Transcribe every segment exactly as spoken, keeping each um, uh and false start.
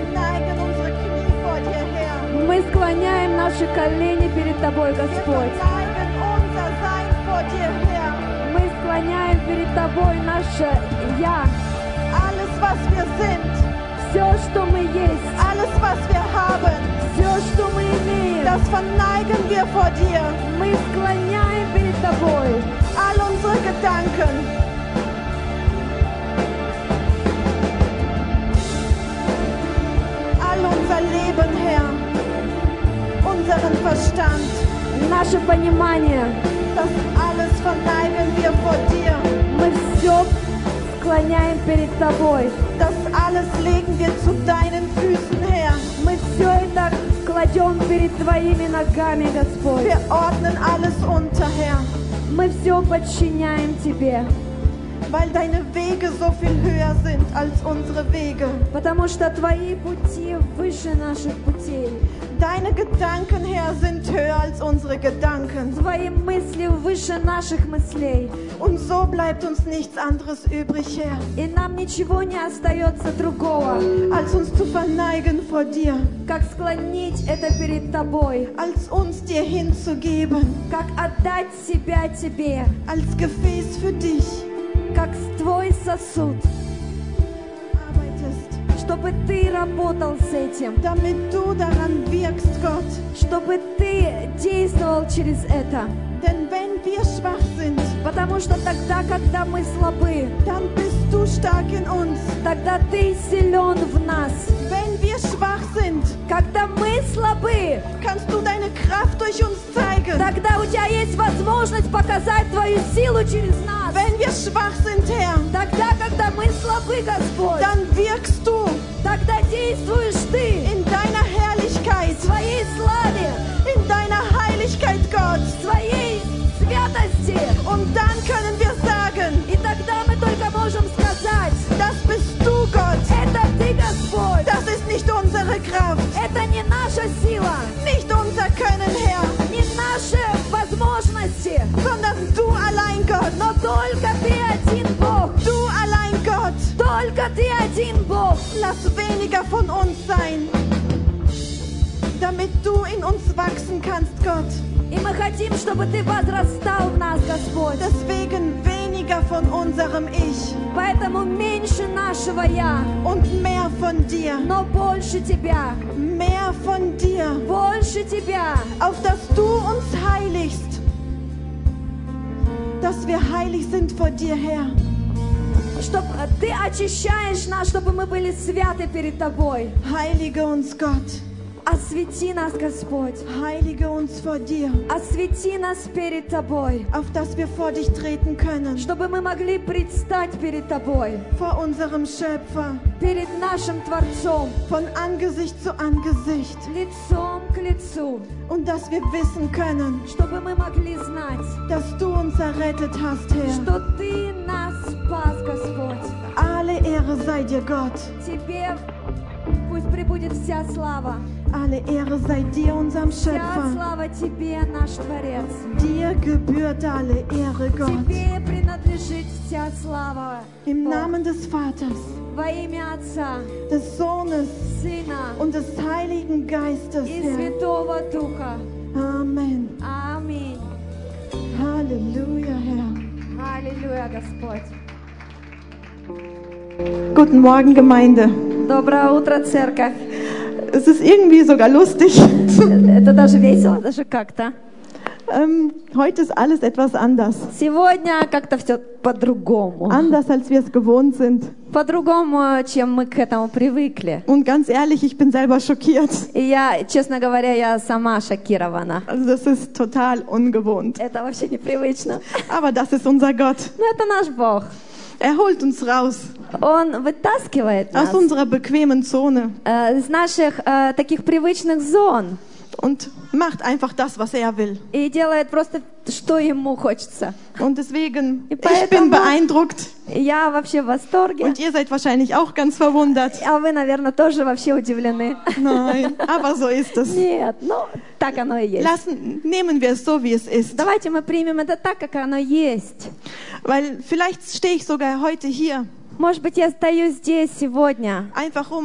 verneigen unsere Knie vor dir, Herr. Мы склоняем наши колени перед Тобой, Wir Господь. verneigen unser Sein vor dir, Herr. Мы склоняем перед Тобой наше «Я». Alles, was wir sind, Все, что мы есть, alles, was wir haben, все, что мы имеем, das verneigen wir vor dir. мы склоняем перед Тобой. All unsere Gedanken, all unser Leben, Herr, unseren Verstand, Наше понимание, das alles verneigen wir vor dir. мы все склоняем перед Тобой. Das alles legen wir zu deinen Füßen, Herr. Мы все это кладем перед Твоими ногами, Господь. Wir ordnen alles unter, Herr, Мы все подчиняем Тебе, weil deine Wege so viel höher sind als unsere Wege. потому что Твои пути выше наших путей. Deine Gedanken, Herr, sind höher als unsere Gedanken. Твои мысли выше наших мыслей. Und so bleibt uns nichts anderes übrig, Herr, И нам ничего не остается другого, als uns zu verneigen vor dir, как склонить это перед Тобой, als uns dir hinzugeben, как отдать себя Тебе, als Gefäß für dich как Твой сосуд, arbeitest, чтобы Ты работал с этим, damit du daran wirkst, Gott. чтобы Ты действовал через это. Denn wenn wir schwach sind, Потому что тогда, когда мы слабы, dann bist du stark in uns. тогда Ты силен в нас. Wenn wir schwach sind, Когда мы слабы, kannst du deine Kraft durch uns zeigen. тогда у Тебя есть возможность показать Твою силу через нас. Wenn wir schwach sind, Herr, Тогда, когда мы слабы, Господь, dann wirkst du тогда действуешь Ты in deiner Herrlichkeit, в Своей славе, in deiner Heiligkeit, Gott. в Своей святости. Und dann können wir sagen, И тогда мы только можем сказать, das bist du, Gott. это Ты, Господь. Das ist nicht unsere Kraft, Это не наша сила, nicht unser Können, Herr, не наши возможности, sondern du allein, Gott. но только Ты один Бог. Du allein, Gott. Только Ты один Бог. Lass weniger von uns sein, damit du in uns wachsen kannst, Gott. И мы хотим, чтобы Ты возрастал в нас, Господь. Deswegen weniger von unserem Ich Поэтому меньше нашего «я», und mehr von dir. но больше Тебя. Mehr von dir, Больше Тебя. auf dass du uns heiligst. Dass wir heilig sind vor dir, Herr. Чтоб Ты очищаешь нас, чтобы мы были святы перед Тобой. Heilige uns, Gott. Освети нас, Господь. Heilige uns vor dir, Освети нас перед Тобой. auf dass wir vor dich treten können. Чтобы мы могли предстать перед Тобой. Vor unserem Schöpfer, Перед нашим Творцом. von Angesicht zu Angesicht. Лицом к лицу. Und dass wir wissen können, Чтобы мы могли знать, dass du uns errettet hast, Herr. что Ты нас спас, Господь. Alle Ehre sei dir, Gott. Тебе пусть прибудет вся слава. Alle Ehre sei dir, unserem Вся Schöpfer. слава Тебе, наш Творец. Dir gebührt alle Ehre, Gott. Тебе принадлежит вся слава. Im Бог. Namen des Vaters, Во имя Отца, des Sohnes Сына und des Heiligen Geistes, и Herr. Святого Духа. Amen. Аминь. Halleluja, Herr. Аллилуйя, Господь. Guten Morgen, Gemeinde. Доброе утро, церковь. Es ist irgendwie sogar lustig. Это даже весело, даже как-то. Ähm, heute ist alles etwas anders. Сегодня как-то все по-другому. Anders, als wir es gewohnt sind. По-другому, чем мы к этому привыкли. Und ganz ehrlich, ich bin selber schockiert. И я, честно говоря, я сама шокирована. Also das ist total ungewohnt. Это вообще непривычно. Aber das ist unser Gott. Но это наш Бог. Er holt uns raus Он вытаскивает нас aus unserer bequemen Zone э, из наших э, таких привычных зон und macht einfach das, was er will. и делает просто, что ему хочется. Und deswegen, И ich bin поэтому beeindruckt я вообще в восторге. und ihr seid wahrscheinlich auch ganz verwundert. А вы, наверное, тоже вообще удивлены. Nein, aber so ist es. Нет, ну, так оно и есть. Lassen, nehmen wir es so, wie es ist. Давайте мы примем это так, как оно есть. Weil vielleicht stehe ich sogar heute hier, Может быть, я стою здесь сегодня, einfach um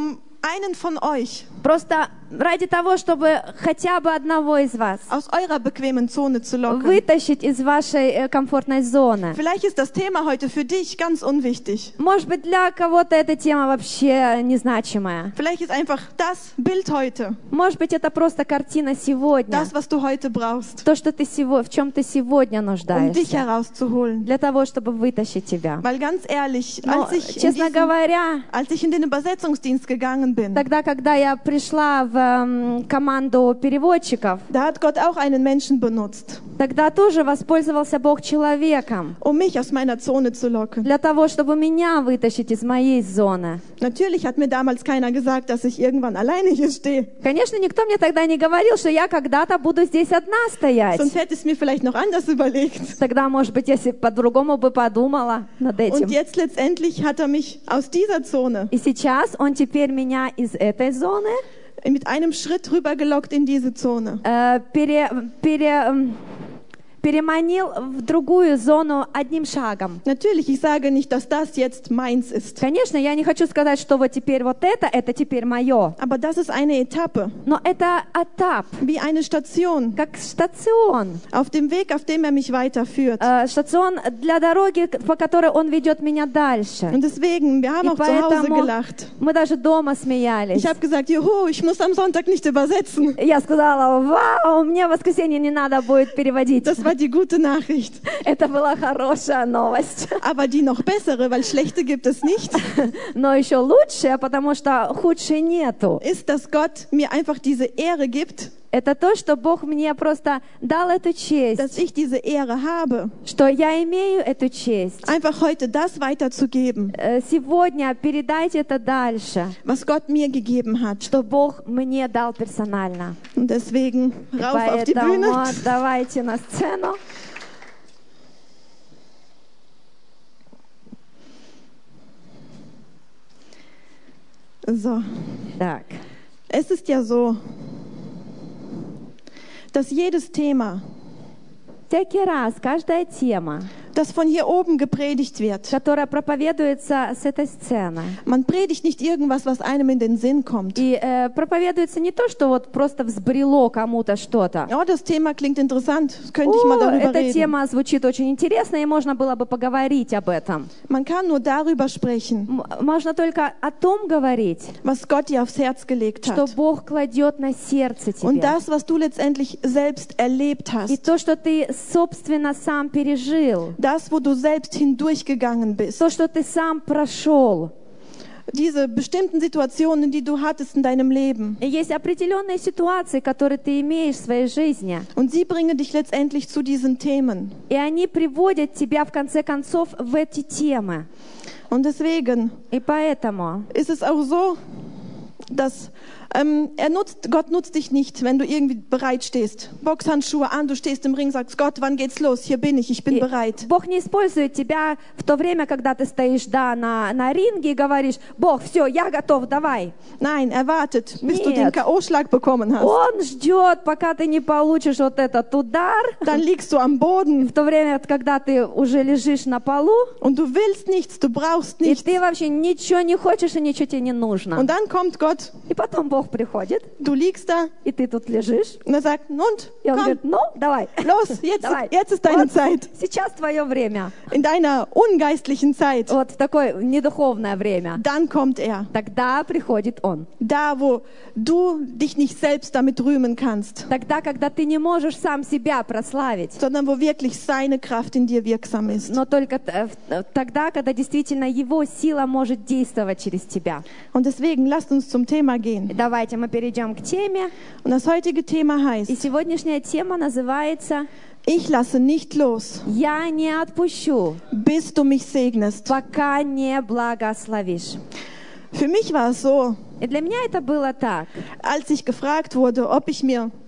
einen von euch Просто ради того, чтобы хотя бы одного из вас aus eurer bequemen Zone zu locken. вытащить из вашей э, комфортной зоны. Vielleicht ist das Thema heute für dich ganz unwichtig. Может быть, для кого-то эта тема вообще незначимая. Vielleicht ist einfach das Bild heute, Может быть, это просто картина сегодня. das, was du heute brauchst, То, что ты сего- в чем ты сегодня um dich нуждаешься. herauszuholen. Для того, чтобы вытащить тебя. Weil ganz ehrlich, Но, als ich, in честно diesen, говоря, als ich in den Übersetzungsdienst gegangen bin, тогда, когда я пришла в эм, команду переводчиков, da hat Gott auch einen Menschen benutzt, тогда тоже воспользовался Бог человеком um mich aus meiner Zone zu locken. для того, чтобы меня вытащить из моей зоны. Natürlich hat mir damals keiner gesagt, dass ich irgendwann alleine hier stehe. Конечно, никто мне тогда не говорил, что я когда-то буду здесь одна стоять. Sonst hätte ich es mir vielleicht noch anders überlegt. Тогда, может быть, я себе по-другому бы подумала над этим. Und jetzt letztendlich hat er mich aus dieser Zone И сейчас он теперь меня из этой зоны mit einem Schritt rübergelockt in diese Zone. э, пере, пере, эм, переманил в другую зону одним шагом. Natürlich, ich sage nicht, dass das jetzt meins ist. Конечно, я не хочу сказать, что вот теперь вот это, это теперь мое. Aber das ist eine Etappe, Но это этап, wie eine Station как стацион. auf dem Weg, auf dem er mich weiterführt. Э, Стацион для дороги, по которой он ведет меня дальше. Und deswegen, wir haben И auch zu Hause поэтому gelacht. мы даже дома смеялись. Ich habe gesagt, juhu, ich muss am Sonntag nicht übersetzen. Я сказала, вау, мне в воскресенье не надо будет переводить. Das war die gute Nachricht. Это была хорошая новость. Aber die noch bessere, weil schlechte gibt es nicht, Но еще лучшая, потому что худшей нету. ist, dass Gott mir einfach diese Ehre gibt, Это то, что Бог мне просто дал эту dass честь, ich diese Ehre habe, что я имею эту честь. einfach heute das weiterzugeben, Э, Сегодня передать это дальше, was Gott mir gegeben hat. что Бог мне дал персонально. Und deswegen rauf auf die Поэтому Bühne. давайте на сцену. So, Так. es ist ja so, dass jedes Thema, Всякий раз, каждая тема, das von hier oben gepredigt wird, которая проповедуется с этой сцены, man predigt nicht irgendwas, was einem in den Sinn kommt. и э, проповедуется не то, что вот просто взбрело кому-то что-то. Ja, das Thema klingt interessant, könnte ich mal О, darüber эта reden. тема звучит очень интересно, и можно было бы поговорить об этом. Man kann nur darüber sprechen, М- Можно только о том говорить, was Gott dir aufs Herz gelegt что hat. Бог кладет на сердце Und тебе. das, was du letztendlich selbst erlebt И hast. то, что ты, собственно, сам пережил. Das, wo du selbst hindurchgegangen bist. То, что ты сам прошел. Diese bestimmten Situationen, die du hattest in deinem Leben. И есть определенные ситуации, которые ты имеешь в своей жизни. Und sie bringen dich letztendlich zu diesen Themen. И они приводят тебя, в конце концов, в эти темы. Und deswegen И поэтому ist es auch so, dass ähm, er nutzt, Gott nutzt dich nicht, wenn du irgendwie bereit stehst. Boxhandschuhe an, du stehst im Ring, sagst, Gott, wann geht's los? Hier bin ich, ich bin И bereit. Бог не использует тебя в то время, когда ты стоишь да, на, на ринге и говоришь, Бог, все, я готов, давай. Nein, er wartet, bis du Нет. den K O-Schlag bekommen hast. Он ждет, пока ты не получишь вот этот удар. Dann liegst du am Boden В то время, когда ты уже лежишь на полу, und du willst nichts, du brauchst и nichts. ты вообще ничего не хочешь, и ничего тебе не нужно. Und dann kommt Gott, И потом Бог приходит, du liegst da и ты тут лежишь. und er sagt, und, И он komm, говорит, ну, давай. los, jetzt, Давай. jetzt ist deine Вот Zeit. сейчас твое время. In deiner ungeistlichen Zeit. Вот в такое недуховное время. Dann kommt er. Тогда приходит Он. Da, wo du dich nicht selbst damit rühmen kannst, Тогда, когда ты не можешь сам себя прославить. sondern wo wirklich seine Kraft in dir wirksam ist. Но только т- э, тогда, когда действительно Его сила может действовать через тебя. Und deswegen lasst uns zum Thema gehen. Давайте мы перейдем к теме. Und das heutige Thema И heißt, сегодняшняя тема называется ich lasse nicht los, «Я не отпущу, bis du mich segnest. пока не благословишь». Für mich war es so, И для меня это было так. als ich gefragt wurde, ob ich mir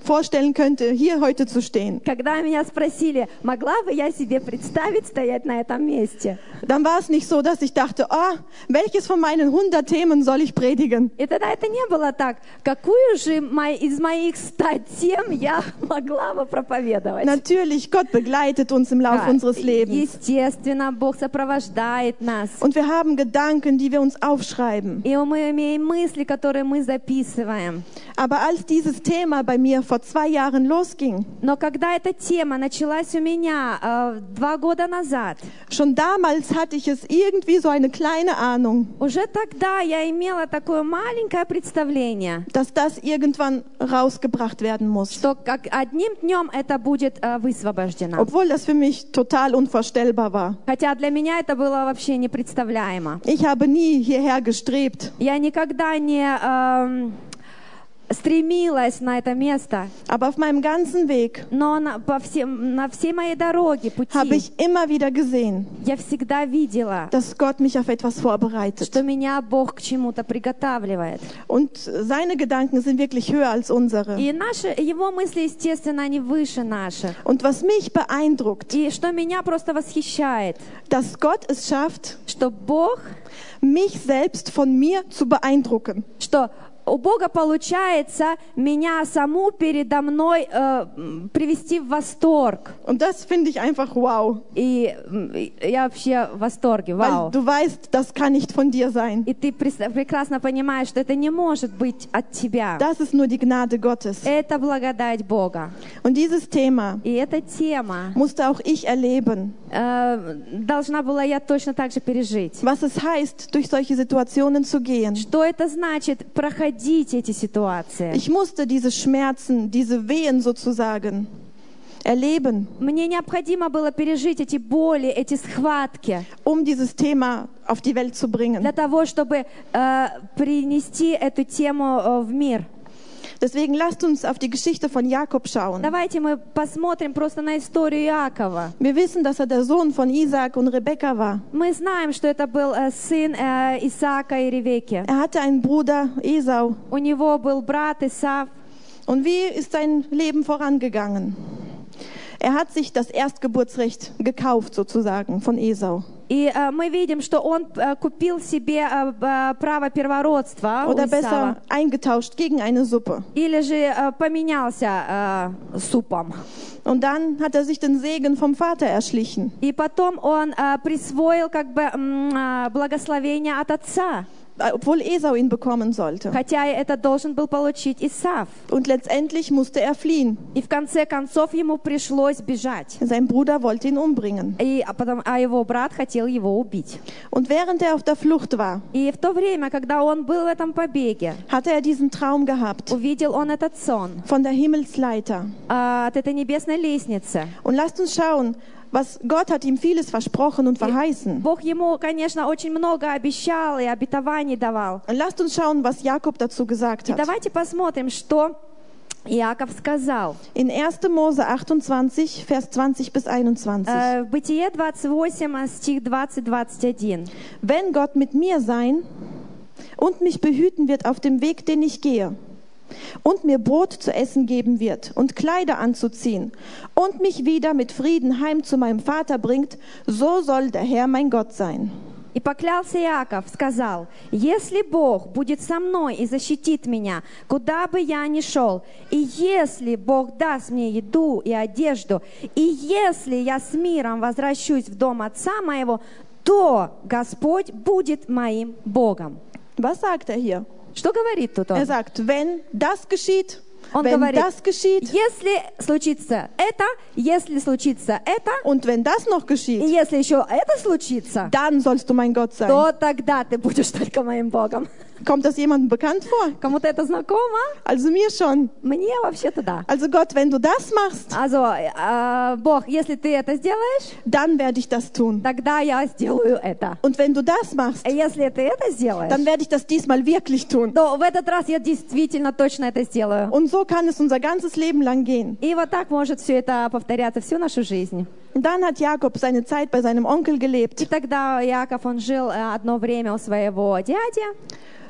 vorstellen könnte, hier heute zu stehen. Когда меня спросили, могла бы я себе представить стоять на этом месте? Dann war es nicht so, dass ich dachte, oh, welches von meinen hundert Themen soll ich predigen? И тогда это не было так, какую же мо- из моих ста тем я могла бы проповедовать? Natürlich, Gott begleitet uns im Laufe Да, unseres Lebens. естественно, Бог сопровождает нас. Und wir haben Gedanken, die wir uns aufschreiben. И мы имеем мысли, которые мы записываем. Aber als dieses Thema bei mir vor zwei Jahren losging, Но когда эта тема началась у меня э, два года назад, schon damals hatte ich es irgendwie so eine kleine Ahnung, уже тогда я имела такое маленькое представление, dass das irgendwann rausgebracht werden muss. что как одним днем это будет э, высвобождено. Obwohl das für mich total unvorstellbar war. Хотя для меня это было вообще непредставляемо. Ich habe nie hierher gestrebt. Я никогда не эм, стремилась на это место, Aber auf meinem ganzen Weg но на, по всем, на всей моей дороге, habe пути, ich immer wieder gesehen, я всегда видела, dass Gott mich auf etwas vorbereitet. что меня Бог к чему-то приготавливает. Und seine Gedanken sind wirklich höher als unsere. И наши, его мысли, естественно, они выше наших. Und was mich beeindruckt, И что меня просто восхищает, dass Gott es schafft, что Бог, mich selbst von mir zu beeindrucken. что у Бога получается меня саму передо мной э, м, привести в восторг. Und das finde ich einfach wow. И м, и я вообще в восторге, Weil вау. du weißt, das kann nicht von dir sein. И ты прес- прекрасно понимаешь, что это не может быть от тебя. Das ist nur die Gnade Gottes. Это благодать Бога. Und dieses Thema И эта тема musste auch ich erleben, э, должна была я точно так же пережить. was es heißt, durch solche Situationen zu gehen. Что это значит проходить эти ситуации? Ich musste diese Schmerzen, diese Wehen sozusagen erleben, Мне необходимо было пережить эти боли, эти схватки um dieses Thema auf die Welt zu bringen. для того, чтобы э, принести эту тему э, в мир. Deswegen lasst uns auf die Geschichte von Jakob schauen. Давайте мы посмотрим просто на историю Иакова. Wir wissen, dass er der Sohn von Isaak und Rebekka war. Мы знаем, что это был э, сын э, Исаака и Ревекки. Er hatte einen Bruder, Esau. У него был брат Исав. Und wie ist sein Leben vorangegangen? Er hat sich das Erstgeburtsrecht gekauft, sozusagen, von Esau. И э, мы видим, что он э, купил себе э, э, право первородства у Oder Исава. besser eingetauscht gegen eine Suppe. Или же э, поменялся э, супом. Und dann hat er sich den Segen vom Vater erschlichen. И потом он э, присвоил как бы м, э, благословение от отца. Obwohl Esau ihn bekommen sollte. Хотя это должен был получить Исав. Und letztendlich musste er fliehen. И в конце концов ему пришлось бежать. Sein Bruder wollte ihn umbringen. И, а, потом, а его брат хотел его убить. Und während er auf der Flucht war, И в то время, когда он был в этом побеге, hatte er diesen Traum gehabt увидел он этот сон von der Himmelsleiter. а, от этой небесной лестницы. Und lasst uns schauen, was Gott hat ihm vieles versprochen und verheißen. Бог ему, конечно, очень много обещал и обетований давал. Und lasst uns schauen, was Jakob dazu gesagt И hat. давайте посмотрим, что Иаков сказал. In erster Mose achtundzwanzig, Vers zwanzig bis einundzwanzig. Э, в Бытие двадцать восемь, стих двадцать двадцать один. Wenn Gott mit mir sein und mich behüten wird auf dem Weg, den ich gehe, und mir Brot zu essen geben wird und Kleider anzuziehen und mich wieder mit Frieden heim zu meinem Vater bringt, so soll der Herr mein Gott sein. И поклялся Иаков, сказал: «Если Бог будет со мной и защитит меня, куда бы я ни шел, и если Бог даст мне еду и одежду, и если я с миром возвращусь в дом отца моего, то Господь будет моим Богом». Was sagt er hier? Что говорит тут Er он? sagt, wenn das geschieht, Он wenn говорит, das geschieht если случится это, если случится это, und wenn das noch и geschieht, если еще это случится, dann sollst du mein Gott sein. то тогда ты будешь только моим Богом. Kommt das jemandem bekannt vor? Кому-то это знакомо? Also mir schon. Мне вообще-то да. Also Gott, wenn du das machst, Also, э, Бог, если ты это сделаешь, dann werde ich das tun. тогда я сделаю это. Und wenn du das machst, И если ты это сделаешь, dann werde ich das diesmal wirklich tun. то в этот раз я действительно точно это сделаю. Und so kann es unser ganzes Leben lang gehen. И вот так может все это повторяться всю нашу жизнь. Und dann hat Jakob seine Zeit bei seinem Onkel И gelebt. тогда Иаков, он жил э, одно время у своего дяди.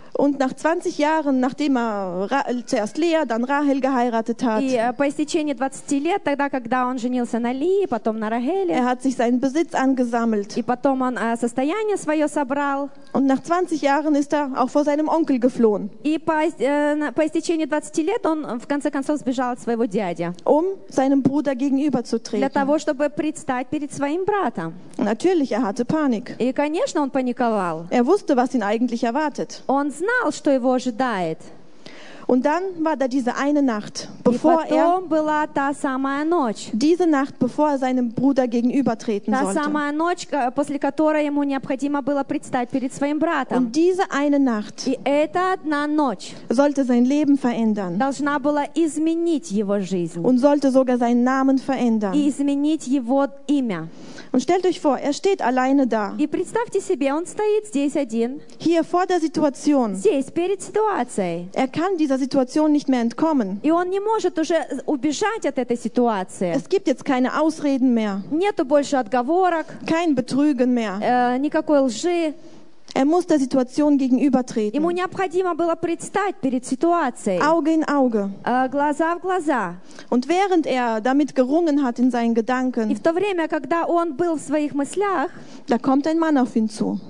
Und nach zwanzig Jahren, nachdem er Ra zuerst Lea, dann Rahel geheiratet hat, И э, по истечении двадцати лет, тогда, когда он женился на Лии, потом на Рахеле, er hat sich seinen Besitz angesammelt. и потом он э, состояние свое собрал, Und nach zwanzig Jahren ist er auch vor seinem Onkel geflohen, и по, э, на- по истечении двадцати лет он э, в конце концов сбежал от своего дяди, um seinem Bruder для gegenüberzutreten. того, чтобы предстать перед своим братом. Natürlich, er hatte Panik. И, конечно, он паниковал. Er wusste, was ihn eigentlich erwartet. Он знал, что его ожидает. Und dann war da diese eine Nacht, И bevor er, потом была та самая ночь. diese Nacht, bevor er seinem Bruder gegenübertreten Та sollte. самая ночь, ка- после которой ему необходимо было предстать перед своим братом. Und diese eine Nacht И эта одна ночь sollte sein Leben verändern должна была изменить его жизнь und sollte sogar seinen Namen verändern. и изменить его имя. Und stellt euch vor, er steht alleine da, И представьте себе, он стоит здесь один, hier vor der Situation. здесь, перед ситуацией. Er kann dieser Situation nicht mehr entkommen. И он не может уже убежать от этой ситуации. Es gibt jetzt keine Ausreden mehr, Нету больше отговорок, kein Betrügen mehr. э, никакой лжи. Er muss der Situation gegenübertreten, Ему необходимо было предстать перед ситуацией, Auge in Auge. э, глаза в глаза. Und während er damit gerungen hat in seinen И Gedanken, в то время, когда он был в своих мыслях, da kommt ein Mann auf ihn zu.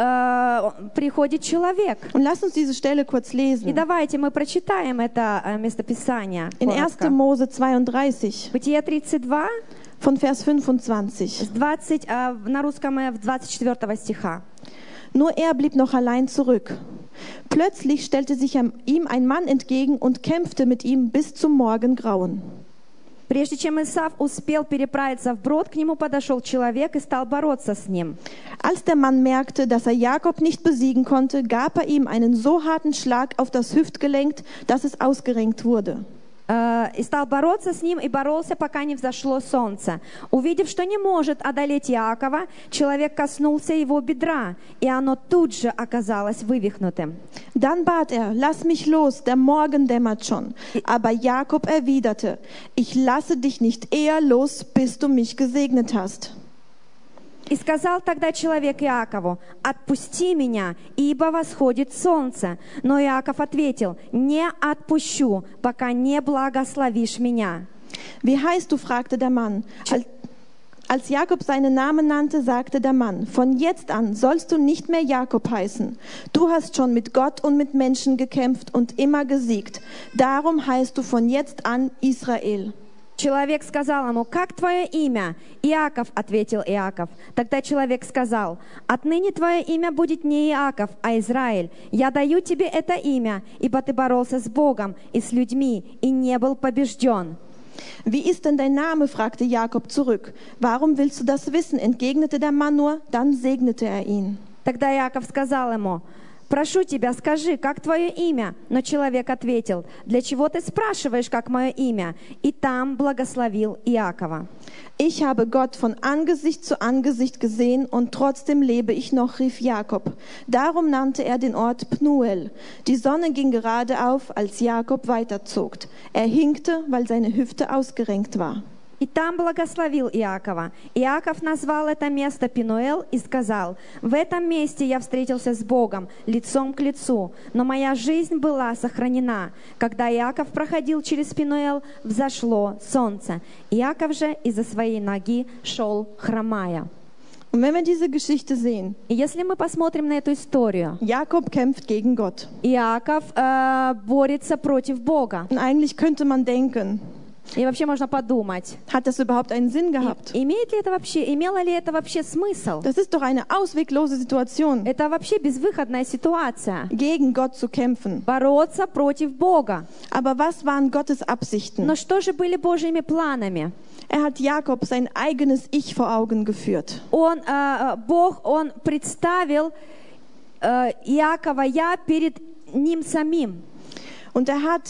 э, приходит человек. Und lasst uns diese Stelle kurz И lesen. давайте мы прочитаем это э, местописание. In коротко. erster Mose zweiunddreißig, Бытие тридцать два, von Vers fünfundzwanzig. с двадцать, э, на русском э, в двадцать четвёртого стиха. Nur er blieb noch allein zurück. Plötzlich stellte sich ihm ein Mann entgegen und kämpfte mit ihm bis zum Morgengrauen. Прежде чем Исав успел переправиться вброд, к нему подошел человек и стал бороться с ним. Als der Mann merkte, dass er Jakob nicht besiegen konnte, gab er ihm einen so harten Schlag auf das Hüftgelenk, dass es ausgerenkt wurde. Э, И стал бороться с ним, и боролся, пока не взошло солнце. Увидев, что не может одолеть Иакова, человек kosнулся его бедра, и оно тут же оказалось вывихнутым. Dann bat er, lass mich los, der Morgen dämmert schon. Aber Jakob erwiderte, ich lasse dich nicht eher los, bis du mich gesegnet hast. И сказал тогда человек Иакову: «Отпусти меня, ибо восходит солнце». Но Иаков ответил: «Не отпущу, пока не благословишь меня». Wie heißt du, fragte der Mann. Als, als Jakob seinen Namen nannte, sagte der Mann, von jetzt an sollst du nicht mehr Jakob heißen. Du hast schon mit Gott und mit Menschen gekämpft und immer gesiegt. Darum heißt du von jetzt an Israel. Человек сказал ему: «Как твое имя?» «Иаков», — ответил Иаков. Тогда человек сказал: «Отныне твое имя будет не Иаков, а Израиль. Я даю тебе это имя, ибо ты боролся с Богом и с людьми, и не был побежден». Wie ist denn dein Name? Fragte Jakob zurück. Warum willst du das wissen? Entgegnete der Mann nur, dann segnete er ihn. Тогда Иаков сказал ему: «Прошу тебя, скажи, как твое имя?» Но человек ответил: «Для чего ты спрашиваешь, как мое имя?» И там благословил Иакова. Ich habe Gott von Angesicht zu Angesicht gesehen und trotzdem lebe ich noch, rief Jakob. Darum nannte er den Ort Pnuel. Die Sonne ging gerade auf, als Jakob weiterzog. Er hinkte, weil seine Hüfte ausgerenkt war. И там благословил Иакова. Иаков назвал это место Пинуэл и сказал: «В этом месте я встретился с Богом лицом к лицу, но моя жизнь была сохранена. Когда Иаков проходил через Пинуэл, взошло солнце. Иаков же из-за своей ноги шел хромая». Und wenn wir diese Geschichte sehen, И если мы посмотрим на эту историю, Jakob kämpft gegen Gott. Иаков э, борется против Бога. Und eigentlich könnte man denken, И вообще можно подумать, hat das überhaupt einen Sinn gehabt? имеет ли это вообще, имело ли это вообще смысл? Das ist doch eine ausweglose Situation, Это вообще безвыходная ситуация. gegen Gott zu kämpfen. Бороться против Бога. Aber was waren Gottes Absichten? Но что же были Божьими планами? Er hat Jakob sein eigenes Ich vor Augen geführt. Он, э, Бог, Он представил äh, Иакова я перед ним самим. Und er hat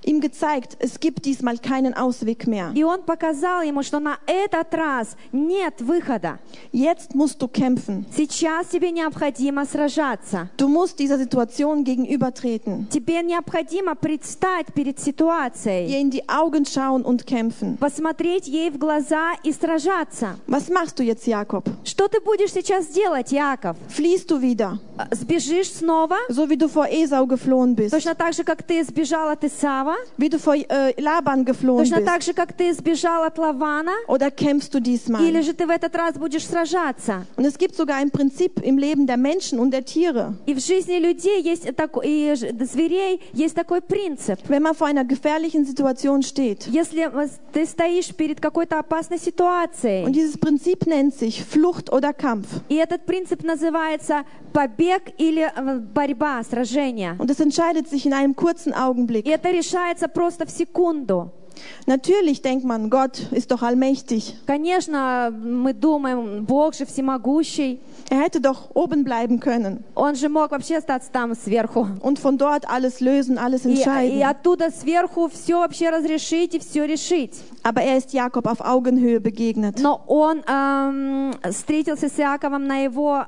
ihm gezeigt, es gibt diesmal keinen Ausweg mehr. И Он показал ему, что на этот раз нет выхода. Jetzt musst du kämpfen. Сейчас тебе необходимо сражаться. Du musst dieser Situation gegenübertreten, Тебе необходимо предстать перед ситуацией, ihr in die Augen schauen und kämpfen. посмотреть ей в глаза и сражаться. Was machst du jetzt, Jakob? Что ты будешь сейчас делать, Яков? Fliehst du wieder, Сбежишь снова? so wie du vor Esau geflohen bist, Точно так же, как ты сбежал от Исава? wie du vor äh, Laban geflohen Точно bist? так же, как ты сбежал от Лавана? Oder kämpfst du diesmal? Или же ты в этот раз будешь сражаться? Und es gibt sogar ein Prinzip im Leben der Menschen und der Tiere. И в жизни людей есть такой, и ж- зверей есть такой принцип. Wenn man vor einer gefährlichen Situation steht. Если э, ты стоишь перед какой-то опасной Und ситуацией, dieses Prinzip nennt sich Flucht oder Kampf. и этот принцип называется побег или э, борьба, сражение. Und es entscheidet sich in einem kurzen И Augenblick. это решается просто в секунду. Natürlich denkt man, Gott ist doch allmächtig. Конечно, мы думаем, Бог же всемогущий. Er hätte doch oben bleiben können Он же мог вообще остаться там сверху. und von dort alles lösen, alles И, и entscheiden. оттуда сверху все вообще разрешить и все решить. Aber er ist Jakob auf Augenhöhe begegnet. Но он эм, встретился с Иаковом на его...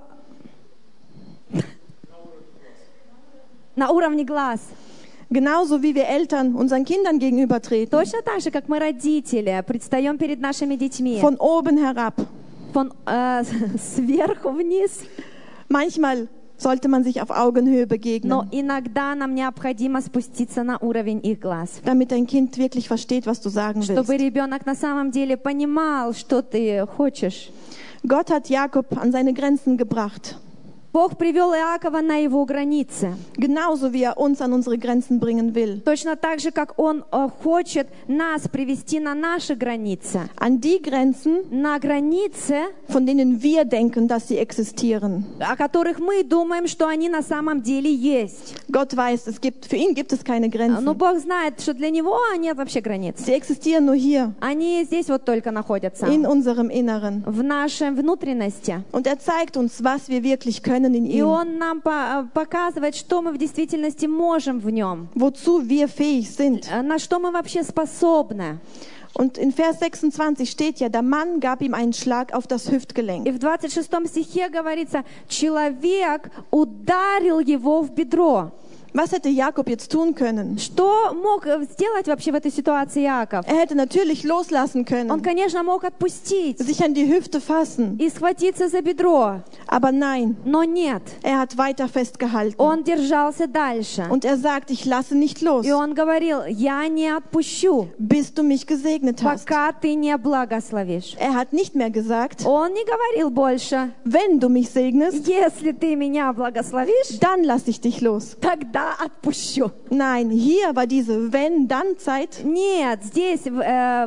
на уровне глаз. Genauso wie wir Eltern unseren Kindern gegenübertreten. Точно так же, как мы, родители, предстаем перед нашими детьми. Von oben herab. Von, äh, сверху вниз. Manchmal sollte man sich auf Augenhöhe Но begegnen, иногда нам необходимо спуститься на уровень их глаз. damit dein Kind wirklich versteht, was du sagen Чтобы willst. ребенок на самом деле понимал, что ты хочешь. Gott hat Jakob an seine Grenzen gebracht. Бог привел Иакова на его границы. Genauso wie er uns an unsere Grenzen bringen will. Точно так же, как Он э, хочет нас привести на наши границы. An die Grenzen, На границы, von denen wir denken, dass sie existieren. о которых мы думаем, что они на самом деле есть. Gott weiß, es gibt, für ihn gibt es keine Но Grenzen. Бог знает, что для Него нет вообще границ. Sie existieren nur hier, Они здесь вот только находятся. in unserem Inneren. В нашей внутренности. Und er zeigt uns, was wir wirklich können in И ihm. Он нам по- показывает, что мы в действительности можем в Нем. Wozu wir fähig sind. э, На что мы вообще способны. Und in Vers sechsundzwanzig steht ja, der Mann gab ihm einen Schlag auf das И Hüftgelenk. в двадцать шестом стихе говорится, человек ударил его в бедро. Was hätte Jakob jetzt tun können? Что мог сделать вообще в этой ситуации Иаков? Er hätte natürlich loslassen Он, können, конечно, мог отпустить sich an die Hüfte fassen. и схватиться за бедро, Aber nein, но нет. er hat weiter festgehalten. Он держался дальше. Und er sagt, ich lasse nicht los, И он говорил, я не отпущу, bis du mich gesegnet hast. пока ты не благословишь. Er hat nicht mehr gesagt, Он не говорил больше, wenn du mich segnest, если ты меня благословишь, dann lasse ich dich los. тогда отпущу. Nein, hier war diese Wenn-Dann-Zeit. Нет, здесь в, э,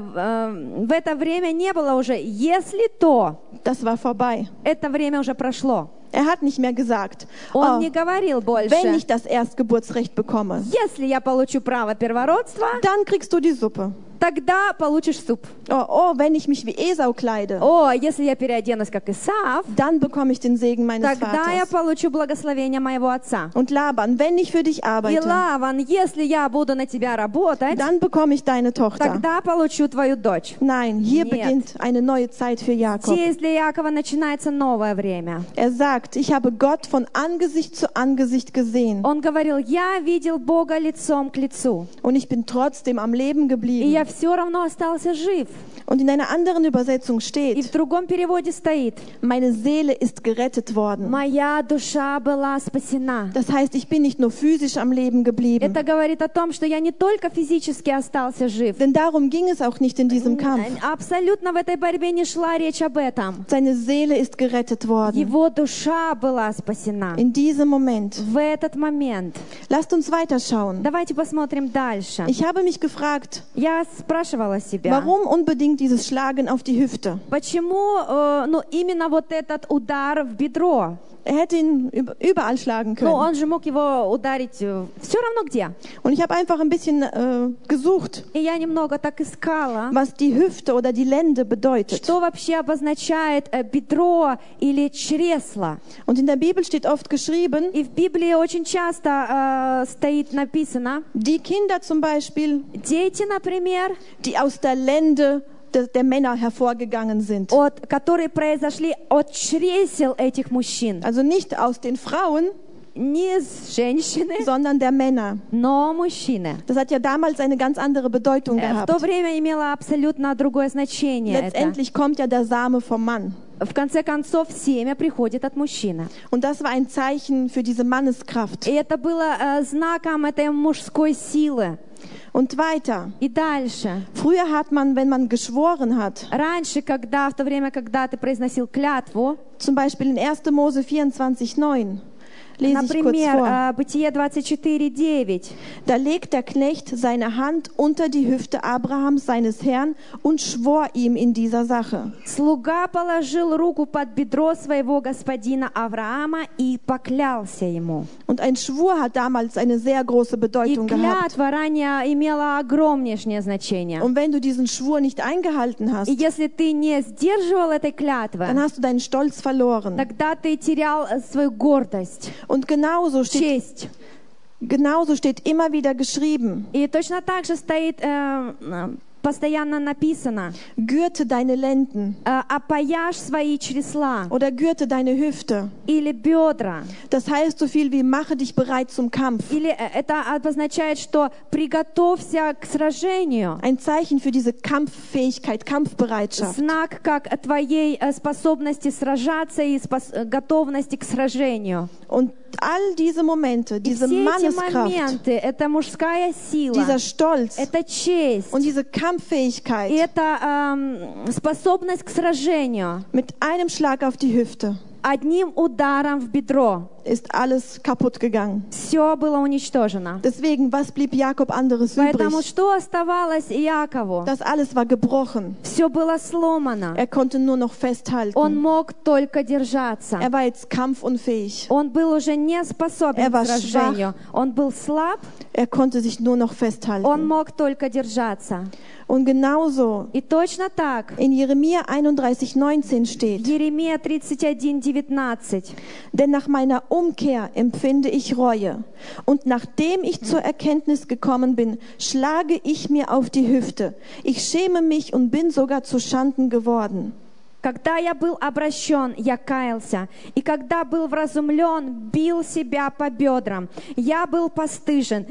э, в это время не было уже «если то». Das war vorbei. Это время уже прошло. Er hat nicht mehr gesagt, Он oh, не говорил wenn больше, ich das Erstgeburtsrecht bekomme, если я получу право первородства, dann kriegst du die Suppe. тогда получишь суп. Oh, oh, wenn ich mich wie Esau kleide, О, если я переоденусь как Исав, dann bekomme ich den Segen meines тогда я Vaters. получу благословение моего отца. Und Laban, wenn ich für dich И arbeite, Лаван, если я буду на тебя работать, dann bekomme ich deine Tochter. тогда получу твою дочь. Nein, hier Нет. beginnt eine neue Zeit für Jakob. Здесь для Иакова начинается новое время. Er sagt, ich habe Gott von Angesicht zu Angesicht gesehen Он говорил, я видел Бога лицом к лицу, und ich bin trotzdem am Leben и geblieben. я все равно остался жив. Und in einer anderen Übersetzung И в steht, другом переводе стоит, meine Seele ist gerettet worden. моя душа была спасена. Das heißt, ich bin nicht nur physisch am Leben geblieben, Это говорит о том, что я не только физически остался жив. denn darum ging es auch nicht in diesem Kampf. Абсолютно в этой борьбе не шла речь об этом. Seine Seele ist gerettet worden. Его душа была спасена. In diesem Moment. В этот момент. Lasst uns weiterschauen. Давайте посмотрим дальше. Ich habe mich gefragt, Я спрашивала себя, warum unbedingt dieses Schlagen auf die Hüfte? почему э, ну, именно вот этот удар в бедро? Er hätte ihn üb- überall schlagen Но können. он же мог его ударить все равно где. Und ich habe einfach ein bisschen äh, gesucht, И я немного так искала, was die Hüfte oder die Lende bedeutet. что вообще обозначает э, бедро или чресло. Und in der Bibel steht oft geschrieben, И в Библии очень часто э, стоит написано, die Kinder zum Beispiel, дети, например, die aus der Lende der, der Männer hervorgegangen sind. от, которые произошли от чресел этих мужчин. Also nicht aus den Frauen, Не с женщины, sondern der Männer. но мужчины. Das hat ja damals eine ganz andere Bedeutung Э, В gehabt. то время имело абсолютно другое значение. Это. Letztendlich kommt ja der Same vom Mann. В конце концов, семя приходит от мужчины. Und das war ein Zeichen für diese Manneskraft. И это было э, знаком этой мужской силы. Und weiter. И дальше. Früher hat man, wenn man geschworen hat, Раньше, когда, в то время, когда ты произносил клятву, zum Beispiel in erster Mose vierundzwanzig neun, lese ich kurz например, vor. э, Бытие двадцать четыре девять, Da legt der Knecht seine Hand unter die Hüfte Abrahams, seines Herrn, und schwor ihm in dieser Sache. слуга положил руку под бедро своего господина Авраама и поклялся ему. Und ein Schwur hat damals eine sehr große И Bedeutung gehabt. клятва ранее имела огромнейшее значение. Und wenn du diesen Schwur nicht eingehalten hast, И если ты не сдерживал этой dann клятвы, hast du deinen Stolz verloren. тогда ты терял э, свою гордость, Und genauso steht, честь. genauso steht immer wieder geschrieben, И точно так же стоит, э, э, постоянно написано, gürte deine Lenden э, опояшь свои чресла oder gürte deine Hüfte. или бедра. Das heißt so viel wie mache dich bereit zum Kampf. Или э, это обозначает, что приготовься к сражению. Ein Zeichen für diese Kampffähigkeit, Kampfbereitschaft. Знак как твоей э, способности сражаться и спос- э, готовности к сражению. Und all diese Momente, И diese все эти Manneskraft, моменты, это мужская сила, dieser Stolz это честь, und diese и Kampffähigkeit это эм, способность к сражению. mit einem Schlag auf die Hüfte Одним ударом в бедро ist alles kaputt gegangen. все было уничтожено. Deswegen, was blieb Jakob anderes Поэтому übrig? что оставалось Якову? Das alles war gebrochen. Все было сломано. Er konnte nur noch Он festhalten. мог только держаться. Er war jetzt kampfunfähig. Он был уже не способен Er к war сражению. Он был слаб, Er konnte sich nur noch он festhalten. мог только держаться. Und genauso И точно так in Jeremia einunddreißig neunzehn steht, Еремия тридцать один девятнадцать. denn nach meiner Umkehr empfinde ich Reue. Und nachdem ich zur Erkenntnis gekommen bin, schlage ich mir auf die Hüfte. Ich schäme mich und bin sogar zu Schanden geworden. Когда я был обращен, я каялся, и когда был вразумлен, бил себя по бедрам. Я был постыжен,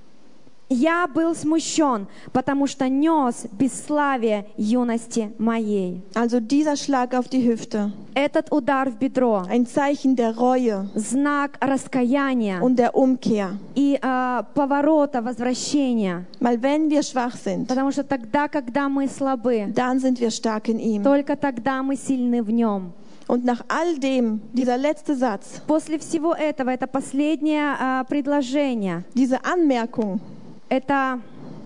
я был смущен, потому что нес бесславие юности моей. Also dieser Schlag auf die Hüfte, Этот удар в бедро, ein Zeichen der Reue знак раскаяния und der Umkehr. и э, поворота, возвращения. Weil wenn wir schwach sind, Потому что тогда, когда мы слабы, dann sind wir stark in ihm. только тогда мы сильны в нем. Und nach all dem, dieser letzte Satz, После всего этого, это последнее э, предложение, diese Anmerkung, это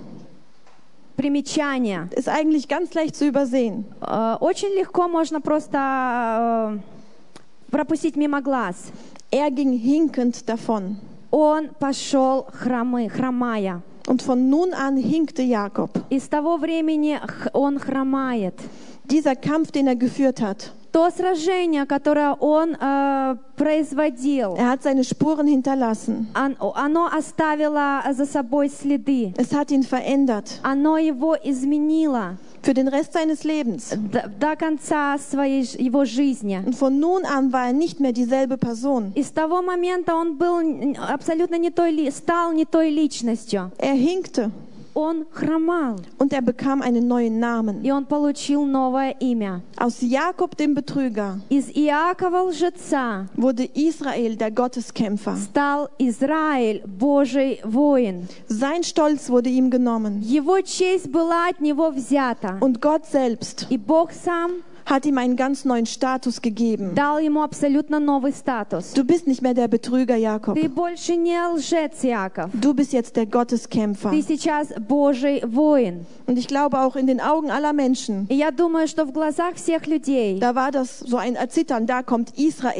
примечание. ist eigentlich ganz leicht zu übersehen. Э, Очень легко можно просто э, пропустить мимо глаз. Er ging hinkend davon. Он пошел хромы, хромая. Und von nun an hinkte Jakob. И с того времени х- он хромает. Dieser Kampf, den er geführt hat, То сражение, которое он э, производил, er hat seine Spuren hinterlassen. он- оно оставило за собой следы. Es hat ihn verändert. Оно его изменило Für den Rest seines Lebens. до, до конца своей ж- его жизни. Und von nun an war er nicht mehr dieselbe Person. И с того момента он был н- абсолютно не той, ли- стал не той личностью. Er hinkte Он хромал, und er bekam einen neuen Namen. и он получил новое имя. Aus Jakob, dem Betrüger, Из Иакова лжеца wurde Israel, der Gotteskämpfer. стал Израиль, Божий воин. Sein Stolz wurde ihm genommen. Его честь была от него взята. Und Gott selbst И Бог сам hat ihm einen ganz neuen Status gegeben. дал ему абсолютно новый статус. Du bist nicht mehr der Betrüger Jakob. Ты больше не лжец, Иаков. Du bist jetzt der Gotteskämpfer. Ты сейчас Божий воин. Und ich glaube auch in den Augen aller Menschen, И я думаю, что в глазах всех людей da war das so ein Erzittern, da kommt Israel.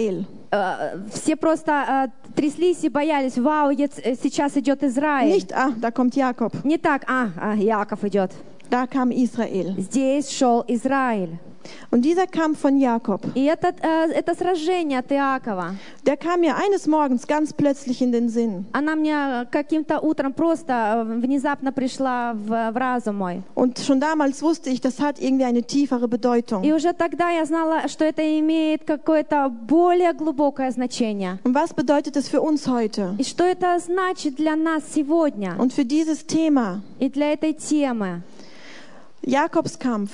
э, все просто э, тряслись и боялись, вау, jetzt, э, сейчас идет Израиль. Nicht, ah, da kommt Jakob. Не так, а, а, Яков идет. Da kam Israel. Здесь шел Израиль. Und dieser Kampf von Jakob, И этот, э, это сражение от Иакова, der kam mir eines Morgens ganz plötzlich in den Sinn. она мне каким-то утром просто э, внезапно пришла в, в разум мой. Und schon damals wusste ich, das hat irgendwie eine tiefere Bedeutung. И уже тогда я знала, что это имеет какое-то более глубокое значение. Und was bedeutet es für uns heute? И что это значит для нас сегодня Und für dieses Thema, и для этой темы. Jakobs Kampf,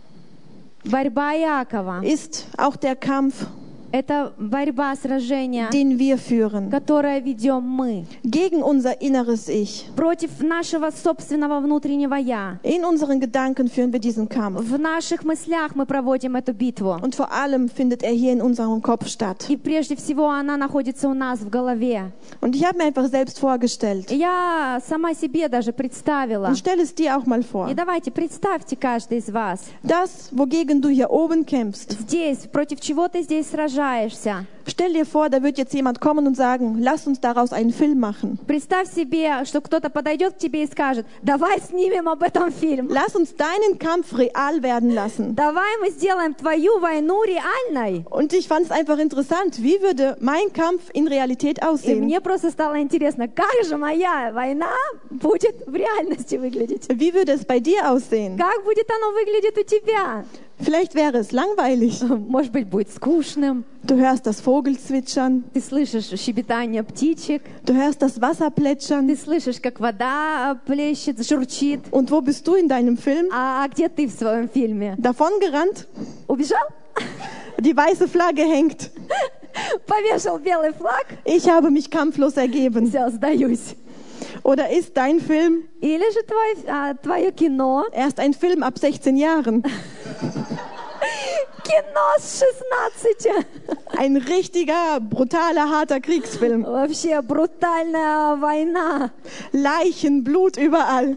Борьба Иакова ist auch der Kampf, — это борьба, сражение, den wir führen. которое ведем мы Gegen unser inneres Ich. против нашего собственного внутреннего «я». In unseren Gedanken führen wir diesen Kampf. В наших мыслях мы проводим эту битву. Und vor allem findet er hier in unserem Kopf statt. И прежде всего она находится у нас в голове. Und ich habe mir einfach selbst vorgestellt. И я сама себе даже представила. Und stell es dir auch mal vor. И давайте, представьте каждый из вас. Das, wogegen du hier oben kämpfst. Здесь, против чего ты здесь сражаешься. Stell dir vor, da wird jetzt jemand kommen und sagen, lass uns daraus einen Film machen. Представь себе, что кто-то подойдет к тебе и скажет, давай снимем об этом фильм. Lass uns deinen Kampf real werden lassen. Давай мы сделаем твою войну реальной. Und ich fand es einfach interessant, wie würde mein Kampf in Realität И aussehen? мне просто стало интересно, как же моя война будет в реальности выглядеть. Wie würde es bei dir aussehen? Как будет оно выглядеть у тебя? Vielleicht wäre es langweilig. Может быть, будет скучным. Du hörst das Vogelzwitschern, Ты слышишь щебетание птичек. du hörst das Wasser plätschern. Ты слышишь, как вода плещет, журчит. Und wo bist du in deinem Film? А где ты в своем фильме? Davongerannt? Убежал? Die weiße Flagge hängt. Повешал белый флаг? Ich habe mich kampflos ergeben. Все, сдаюсь. Oder ist dein Film Или же твой, а, твое кино, erst ein Film ab sechzehn Jahren? кино с шестнадцати. Ein richtiger, brutaler, harter Kriegsfilm. Вообще брутальная война. Leichen, Blut überall.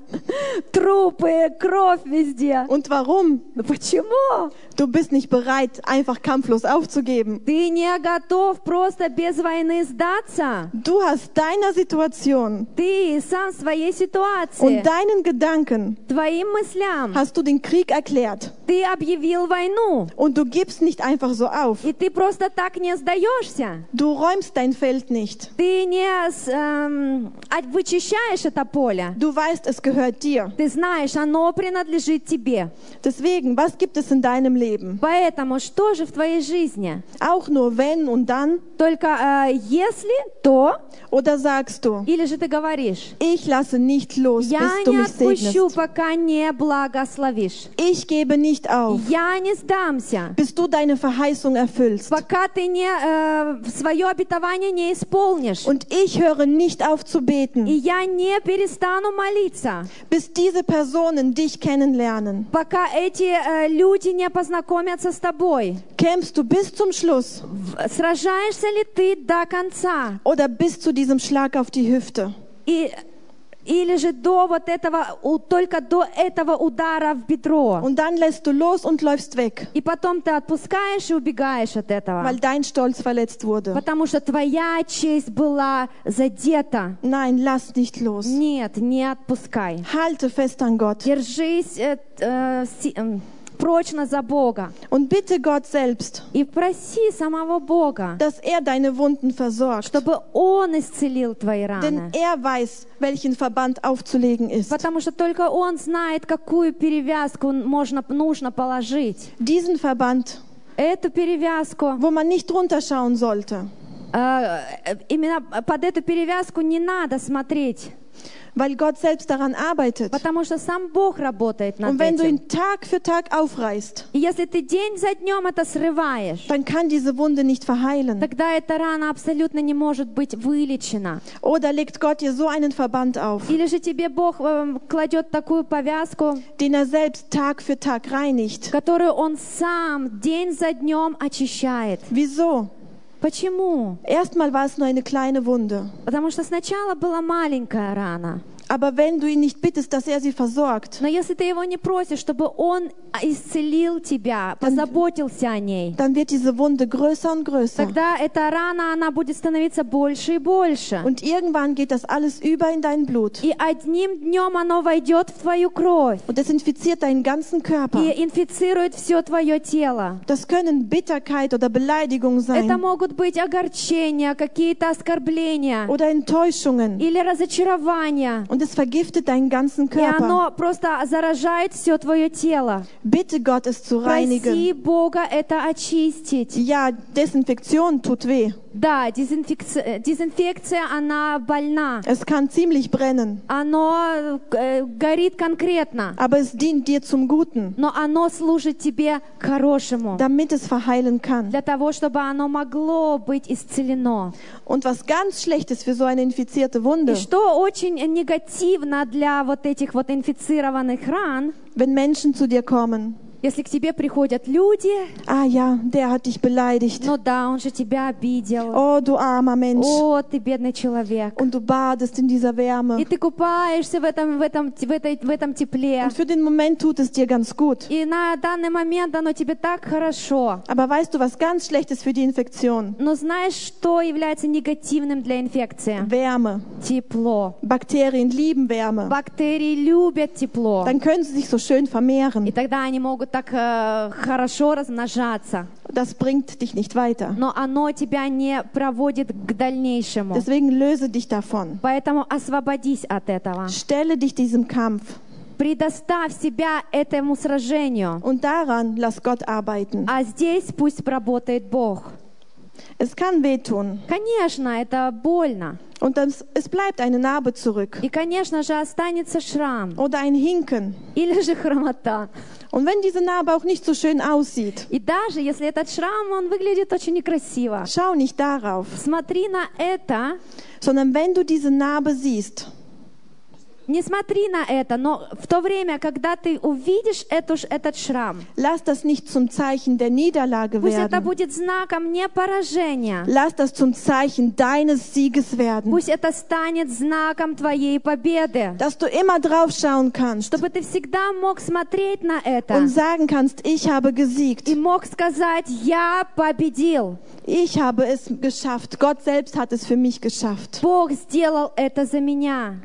Трупы, кровь везде. Und warum? Ну почему? Du bist nicht bereit, einfach kampflos aufzugeben. Ты не готов просто без войны сдаться. Du hast deiner Situation Ты сам своей ситуации, und deinen Gedanken твоим мыслям, hast du den Krieg erklärt. ты объявил войну. Und du gibst nicht einfach so auf. И ты просто так не сдаешься. Du räumst dein Feld nicht. Ты не с- эм, а- вычищаешь это поле. Du weißt, es gehört dir. Ты знаешь, оно принадлежит тебе. Deswegen, was gibt es in deinem Leben? Поэтому что же в твоей жизни? Auch nur wenn und dann? Только э, если, то, Oder sagst du, или же ты говоришь, ich lasse nicht los, я bis du не mich отпущу, segnest. пока не благословишь. Ich gebe nicht auf, Я не сдамся, bis du deine Verheißung erfüllst. пока ты не, э, свое обетование не исполнишь. Und ich höre nicht auf zu И beten, я не перестану молиться, bis diese Personen dich kennenlernen. пока эти э, люди не познакомятся с тобой. Kämpfst du bis zum Schluss В- Сражаешься ли ты до конца? oder bis zu diesem Schlag auf die Hüfte? И, или же до вот этого, у- только до этого удара в бедро. Und dann lässt du los und läufst weg, И потом ты отпускаешь и убегаешь от этого. weil dein Stolz verletzt wurde. Потому что твоя честь была задета. Nein, lass nicht los. Нет, не отпускай. Halte fest an Gott Держись э, э, си- эм, прочно за Бога. und bitte Gott selbst, И проси самого Бога, dass er deine Wunden versorgt. чтобы Он исцелил твои Denn раны. er weiß, welchen Verband aufzulegen ist. Потому что только Он знает, какую перевязку можно, нужно положить. Diesen Verband, Эту перевязку, wo man nicht runterschauen sollte, э, э, именно под эту перевязку не надо смотреть. weil Gott selbst daran arbeitet. Потому что сам Бог работает над Und wenn du этим. ihn Tag für Tag aufreißt, И если ты день за днем это срываешь, dann kann diese Wunde nicht verheilen. тогда эта рана абсолютно не может быть вылечена. Oder legt Gott dir so einen Verband auf, Или же тебе Бог э, кладет такую повязку, den er selbst Tag für Tag reinigt. которую Он сам день за днем очищает. Wieso? Почему? Erstmal war es nur eine kleine Wunde, Потому что сначала была маленькая рана, Aber wenn du ihn nicht bittest, dass er sie versorgt, Но если ты его не просишь, чтобы он исцелил тебя, позаботился о ней, dann wird diese Wunde größer und größer. тогда эта рана, она будет становиться больше и больше. Und irgendwann geht das alles über in dein Blut. И одним днем оно войдет в твою кровь Und es infiziert deinen ganzen Körper. и инфицирует все твое тело. Das können Bitterkeit oder Beleidigung Это sein могут быть огорчения, какие-то оскорбления oder Enttäuschungen. или разочарования. Und es vergiftet deinen ganzen И Körper. оно просто заражает все твое тело. Bitte Gott, es zu Проси reinigen. Бога это очистить. Ja, Desinfektion tut weh. Да, дезинфекция, дезинфекция, она больна. Es kann ziemlich brennen. Оно э, горит конкретно. Aber es dient dir zum Guten, Но оно служит тебе к хорошему. damit es verheilen kann. Для того, чтобы оно могло быть исцелено. Und was ganz schlecht ist für so eine infizierte И Wunde, что очень негативно для вот этих вот инфицированных ран, wenn Menschen zu dir kommen. если к тебе приходят люди, Ah ja, der hat dich beleidigt. ну да, он же тебя обидел. Oh, du armer Mensch. О, ты бедный человек. Und du badest in dieser И Wärme. ты купаешься в этом, в этом, в этой, в этом тепле. Und für den Moment tut es dir ganz gut. И на данный момент оно тебе так хорошо. Aber weißt du, was ganz schlecht ist für die Infektion? Но знаешь, что является негативным для инфекции? Wärme. Тепло. Bakterien lieben Wärme. Бактерии любят тепло. Dann können sie sich so schön И vermehren. тогда они могут так э, хорошо размножаться. Das bringt dich nicht weiter. Но оно тебя не проводит к дальнейшему. Deswegen löse dich davon. Поэтому освободись от этого. Stelle dich diesem Kampf. Предоставь себя этому сражению. Und daran lass Gott arbeiten. А здесь пусть работает Бог. Es kann wehtun. Конечно, это больно. Und das, es bleibt eine Narbe zurück. И, конечно же, останется шрам. Oder ein Hinken. Или же хромота. Und wenn diese Narbe auch nicht so schön aussieht, И даже если этот шрам, он выглядит очень некрасиво. schau nicht darauf, Смотри на это, sondern wenn du diese Narbe siehst, не смотри на это, но в то время, когда ты увидишь эту, ш- этот шрам, lass das nicht zum Zeichen der Niederlage пусть это werden. будет знаком не поражения, Lass das zum Zeichen deines Sieges werden. пусть это станет знаком твоей победы, Dass du immer drauf schauen kannst чтобы ты всегда мог смотреть на это und sagen kannst, ich habe gesiegt. и мог сказать: «Я победил». Ich habe es geschafft. Gott selbst hat es für mich geschafft. Бог сделал это за меня.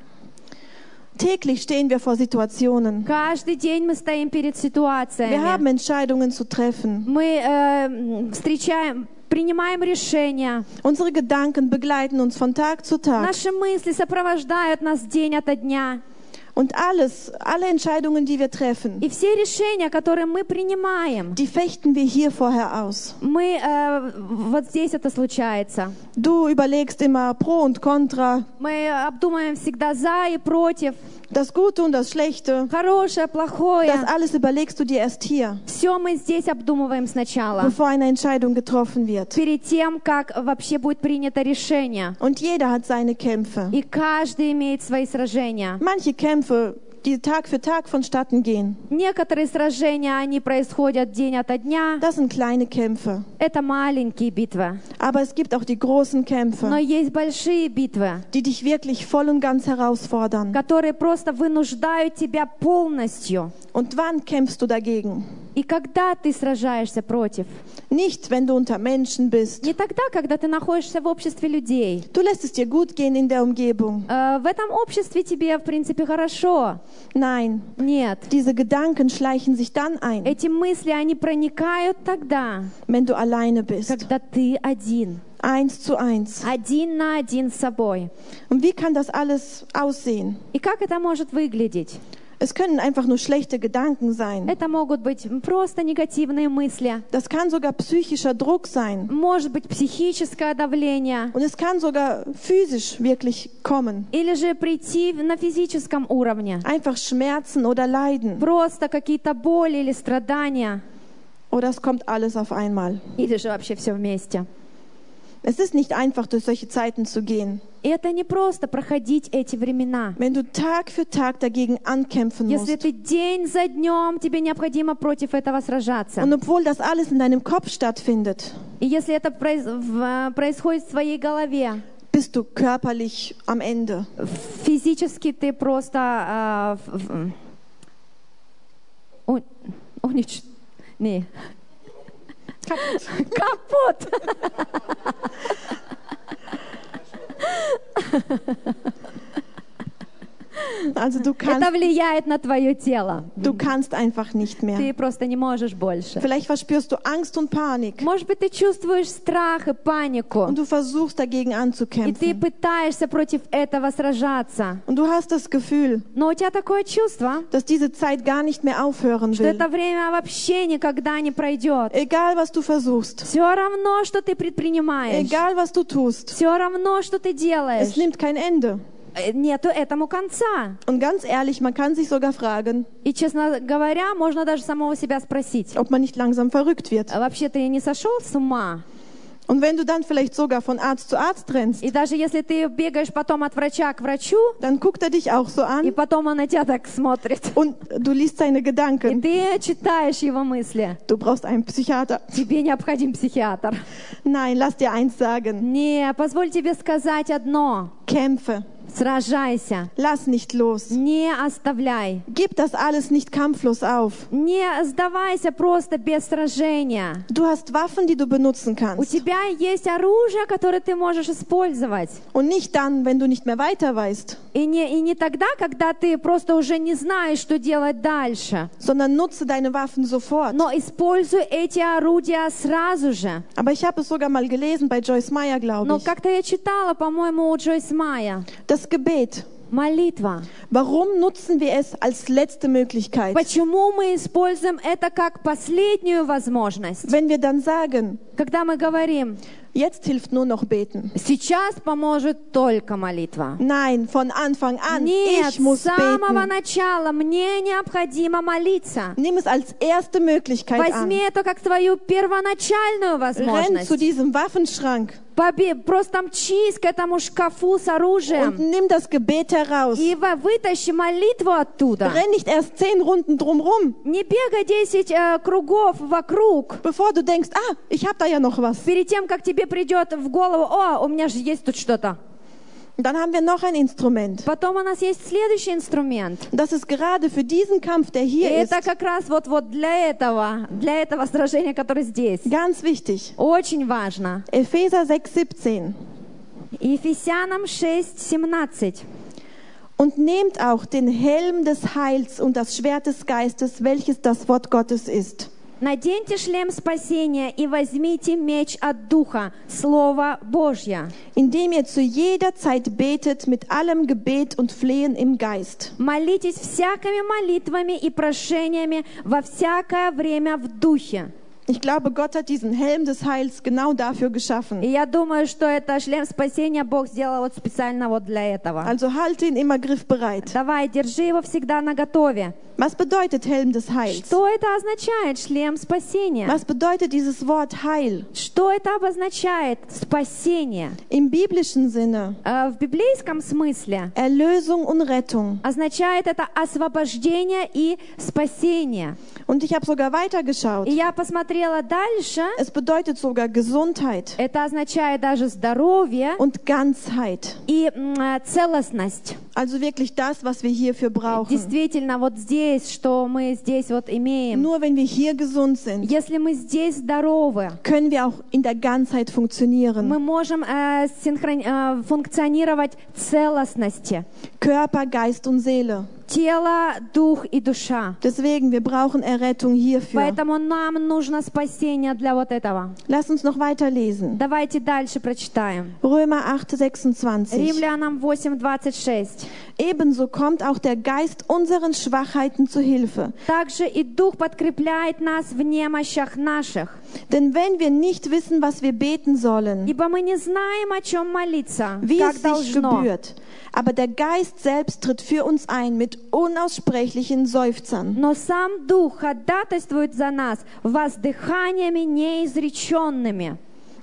Täglich stehen wir vor Situationen. Каждый день мы стоим перед Wir ситуациями. haben Entscheidungen zu treffen. Мы э, встречаем, принимаем решения. Unsere Gedanken begleiten uns von Tag zu Tag. Наши мысли сопровождают нас день ото дня. Und alles, alle Entscheidungen, die wir treffen, И все решения, которые мы принимаем, die fechten wir hier vorher aus. мы, э, вот здесь это случается. Du überlegst immer Pro und Contra, Мы обдумаем всегда за и против, das Gute und das Schlechte. хорошее, плохое. Das alles überlegst du dir erst hier, Все мы здесь обдумываем сначала, bevor eine Entscheidung getroffen wird. перед тем, как вообще будет принято решение. Und jeder hat seine Kämpfe. И каждый имеет свои сражения. Manche Kämpfe, die Tag für Tag vonstatten gehen, Некоторые сражения, они происходят день ото дня. das sind kleine Kämpfe. Это маленькие битвы. Aber es gibt auch die großen Но Kämpfe, есть большие битвы, die dich wirklich voll und ganz herausfordern. которые просто вынуждают тебя полностью. Und wann kämpfst du dagegen? И когда ты сражаешься против? Nicht, wenn du unter Menschen bist. Не тогда, когда ты находишься в обществе людей. Du lässt es dir gut gehen in der Umgebung. Э, В этом обществе тебе, в принципе, хорошо. Nein, Нет. diese Gedanken schleichen sich dann ein, Эти мысли, они проникают тогда, wenn du alleine bist. когда ты один. Eins zu eins. Один на один с собой. Und wie kann das alles aussehen? И как это может выглядеть? Es können einfach nur schlechte Gedanken sein. Это могут быть просто негативные мысли. Das kann sogar psychischer Druck sein. Может быть психическое давление. Und es kann sogar physisch wirklich kommen. Или же прийти на физическом уровне. Einfach Schmerzen oder Leiden. Просто какие-то боли или страдания. Oder es kommt alles auf einmal. Или же вообще все вместе. Es ist nicht einfach, durch solche Zeiten zu gehen. И это не просто проходить эти времена. Wenn du Tag für Tag dagegen ankämpfen Если musst. ты день за днем, тебе необходимо против этого сражаться. Und obwohl das alles in deinem Kopf stattfindet, И если это произ- в- происходит в твоей голове, bist du körperlich am Ende. Физически ты просто а, в- в- у- унич- не. Капут. Also du Это kannst, влияет на твое тело. du kannst einfach nicht mehr. Ты просто не можешь больше. Vielleicht verspürst du Angst und Panik Может быть, ты чувствуешь страх и панику, und du versuchst dagegen и ты anzukämpfen. пытаешься против этого сражаться. Und du hast das Gefühl, Но у тебя такое чувство, dass diese Zeit gar nicht mehr aufhören что will. это время вообще никогда не пройдет. Egal, was du versuchst, Все равно, что ты предпринимаешь. egal, was du tust, Все равно, что ты es делаешь. nimmt kein Ende. Э, Нету этому конца. Und ganz ehrlich, man kann sich sogar fragen, И, честно говоря, можно даже самого себя спросить. ob man nicht langsam verrückt wird. А вообще ты не сошел с ума? Und wenn du dann vielleicht sogar von Arzt zu Arzt rennst, И даже если ты бегаешь потом от врача к врачу, dann guckt er dich auch so и an потом он на тебя так смотрит, und du liest seine и Gedanken. ты читаешь его мысли, Du brauchst einen Psychiater. тебе необходим психиатр. Nein, lass dir eins sagen. Не, позволь тебе сказать одно. Kämpfe. Сражайся. Lass nicht los. Не оставляй. Gib das alles nicht kampflos auf. Не сдавайся просто без сражения. Du hast Waffen, die du benutzen У kannst. тебя есть оружие, которое ты можешь использовать. Und nicht dann, wenn du nicht mehr weiter weißt, И не, и не тогда, когда ты просто уже не знаешь, что делать дальше. sondern nutze deine Waffen sofort. Но используй эти орудия сразу же. Aber ich habe es sogar mal gelesen bei Joyce Meyer, glaube Но ich. как-то я читала, по-моему, у Джойс Майя. Das Gebet. Молитва. Warum nutzen wir es als letzte Möglichkeit? Почему мы используем это как последнюю возможность? Wenn wir dann sagen, Когда мы говорим, jetzt hilft nur noch beten. сейчас поможет только молитва. Nein, von Anfang an, Нет, ich muss с самого beten. начала мне необходимо молиться. Nimm es als erste Möglichkeit Возьми an. это как твою первоначальную Renn zu возможность. diesem Waffenschrank Поби- Просто мчись к этому шкафу с und оружием nimm das Gebet heraus. и во- вытащи молитву оттуда. Renn nicht erst zehn Runden drumrum, Не бегай десять э, кругов вокруг. bevor du denkst, ah, ich habe da ja noch was. Перед тем, как тебе придет в голову, о, у меня же есть тут что-то. Und dann haben wir noch ein Instrument. Потом у нас есть следующий инструмент. Und das ist gerade für diesen Kampf, der И hier ist, это как раз вот, вот для этого, для этого сражения, которое здесь. ganz wichtig. Очень важно. Epheser sechs siebzehn. Ефесянам шесть семнадцать. Und nehmt auch den Helm des Heils und das Schwert des Geistes, welches das Wort Gottes ist. Наденьте шлем спасения и возьмите меч от Духа, Слово Божье. Indem ihr zu jeder Zeit betet mit allem Gebet und Flehen im Geist. Молитесь всякими молитвами и прошениями во всякое время в Духе. Ich glaube, Gott hat diesen Helm des Heils genau dafür geschaffen. И я думаю, что это шлем спасения Бог сделал вот специально вот для этого. Also halte ihn immer griffbereit. Давай, держи его всегда наготове. Was bedeutet Helm des Heils? Что это означает, шлем спасения? Was bedeutet dieses Wort Heil? Что это обозначает? Спасение. Im biblischen Sinne Э, В библейском смысле Erlösung und Rettung. означает это освобождение и спасение. Und ich habe sogar weitergeschaut. И я посмотрела дальше. Es bedeutet sogar Gesundheit Это означает даже здоровье und Ganzheit. и м, э, целостность. Also wirklich das, was wir hierfür brauchen. Действительно, вот здесь, что мы здесь вот имеем. Nur wenn wir hier gesund sind, Если мы здесь здоровы, können wir auch in der Ganzheit мы funktionieren. можем э, синхрон- э, функционировать в целостности. Körper, Geist und Seele. Тело, дух и душа. Deswegen, wir brauchen Errettung hierfür. Поэтому нам нужно спасение для вот этого. Lass uns noch weiterlesen. Давайте дальше прочитаем. Römer acht sechsundzwanzig. Римлянам восемь двадцать шесть. Ebenso kommt auch der Geist unseren Schwachheiten zu Hilfe. Также и Дух подкрепляет нас в немощах наших. Denn wenn wir nicht wissen, was wir beten sollen, Ибо мы не знаем, о чем молиться, wie как es sich должно. gebührt, aber der Geist selbst tritt für uns ein mit unaussprechlichen Seufzern. Но сам Дух ходатайствует за нас воздыханиями неизреченными.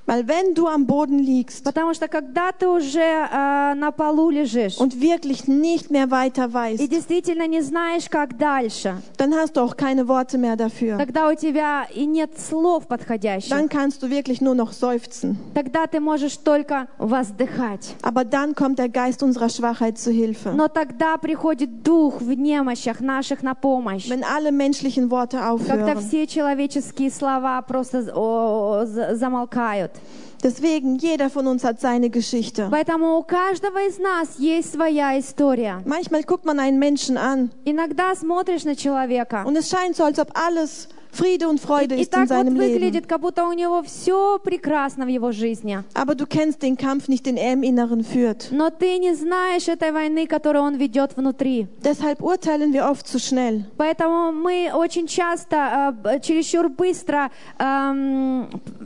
Weil wenn du am Boden liegst Потому что когда ты уже э, на полу лежишь und wirklich nicht mehr weiter и weißt, действительно не знаешь, как дальше, dann hast du auch keine Worte mehr dafür. тогда у тебя и нет слов подходящих, Dann kannst du wirklich nur noch seufzen. тогда ты можешь только воздыхать. Aber dann kommt der Geist unserer Schwachheit zu Hilfe. Но тогда приходит Дух в немощах наших на помощь. Wenn alle menschlichen Worte Когда aufhören. все человеческие слова просто о, за- замолкают. Deswegen, jeder von uns hat seine Geschichte. Поэтому у каждого из нас есть своя история. Manchmal guckt man einen Menschen an Иногда смотришь на человека, und es scheint so, als ob alles Friede und Freude и ist in так вот seinem Leben. выглядит, как будто у него все прекрасно в его жизни. Aber du kennst den Kampf nicht, den er im Inneren führt. Но ты не знаешь этой войны, которую он ведет внутри. Deshalb urteilen wir oft zu schnell. Поэтому мы очень часто, э, чересчур быстро эм,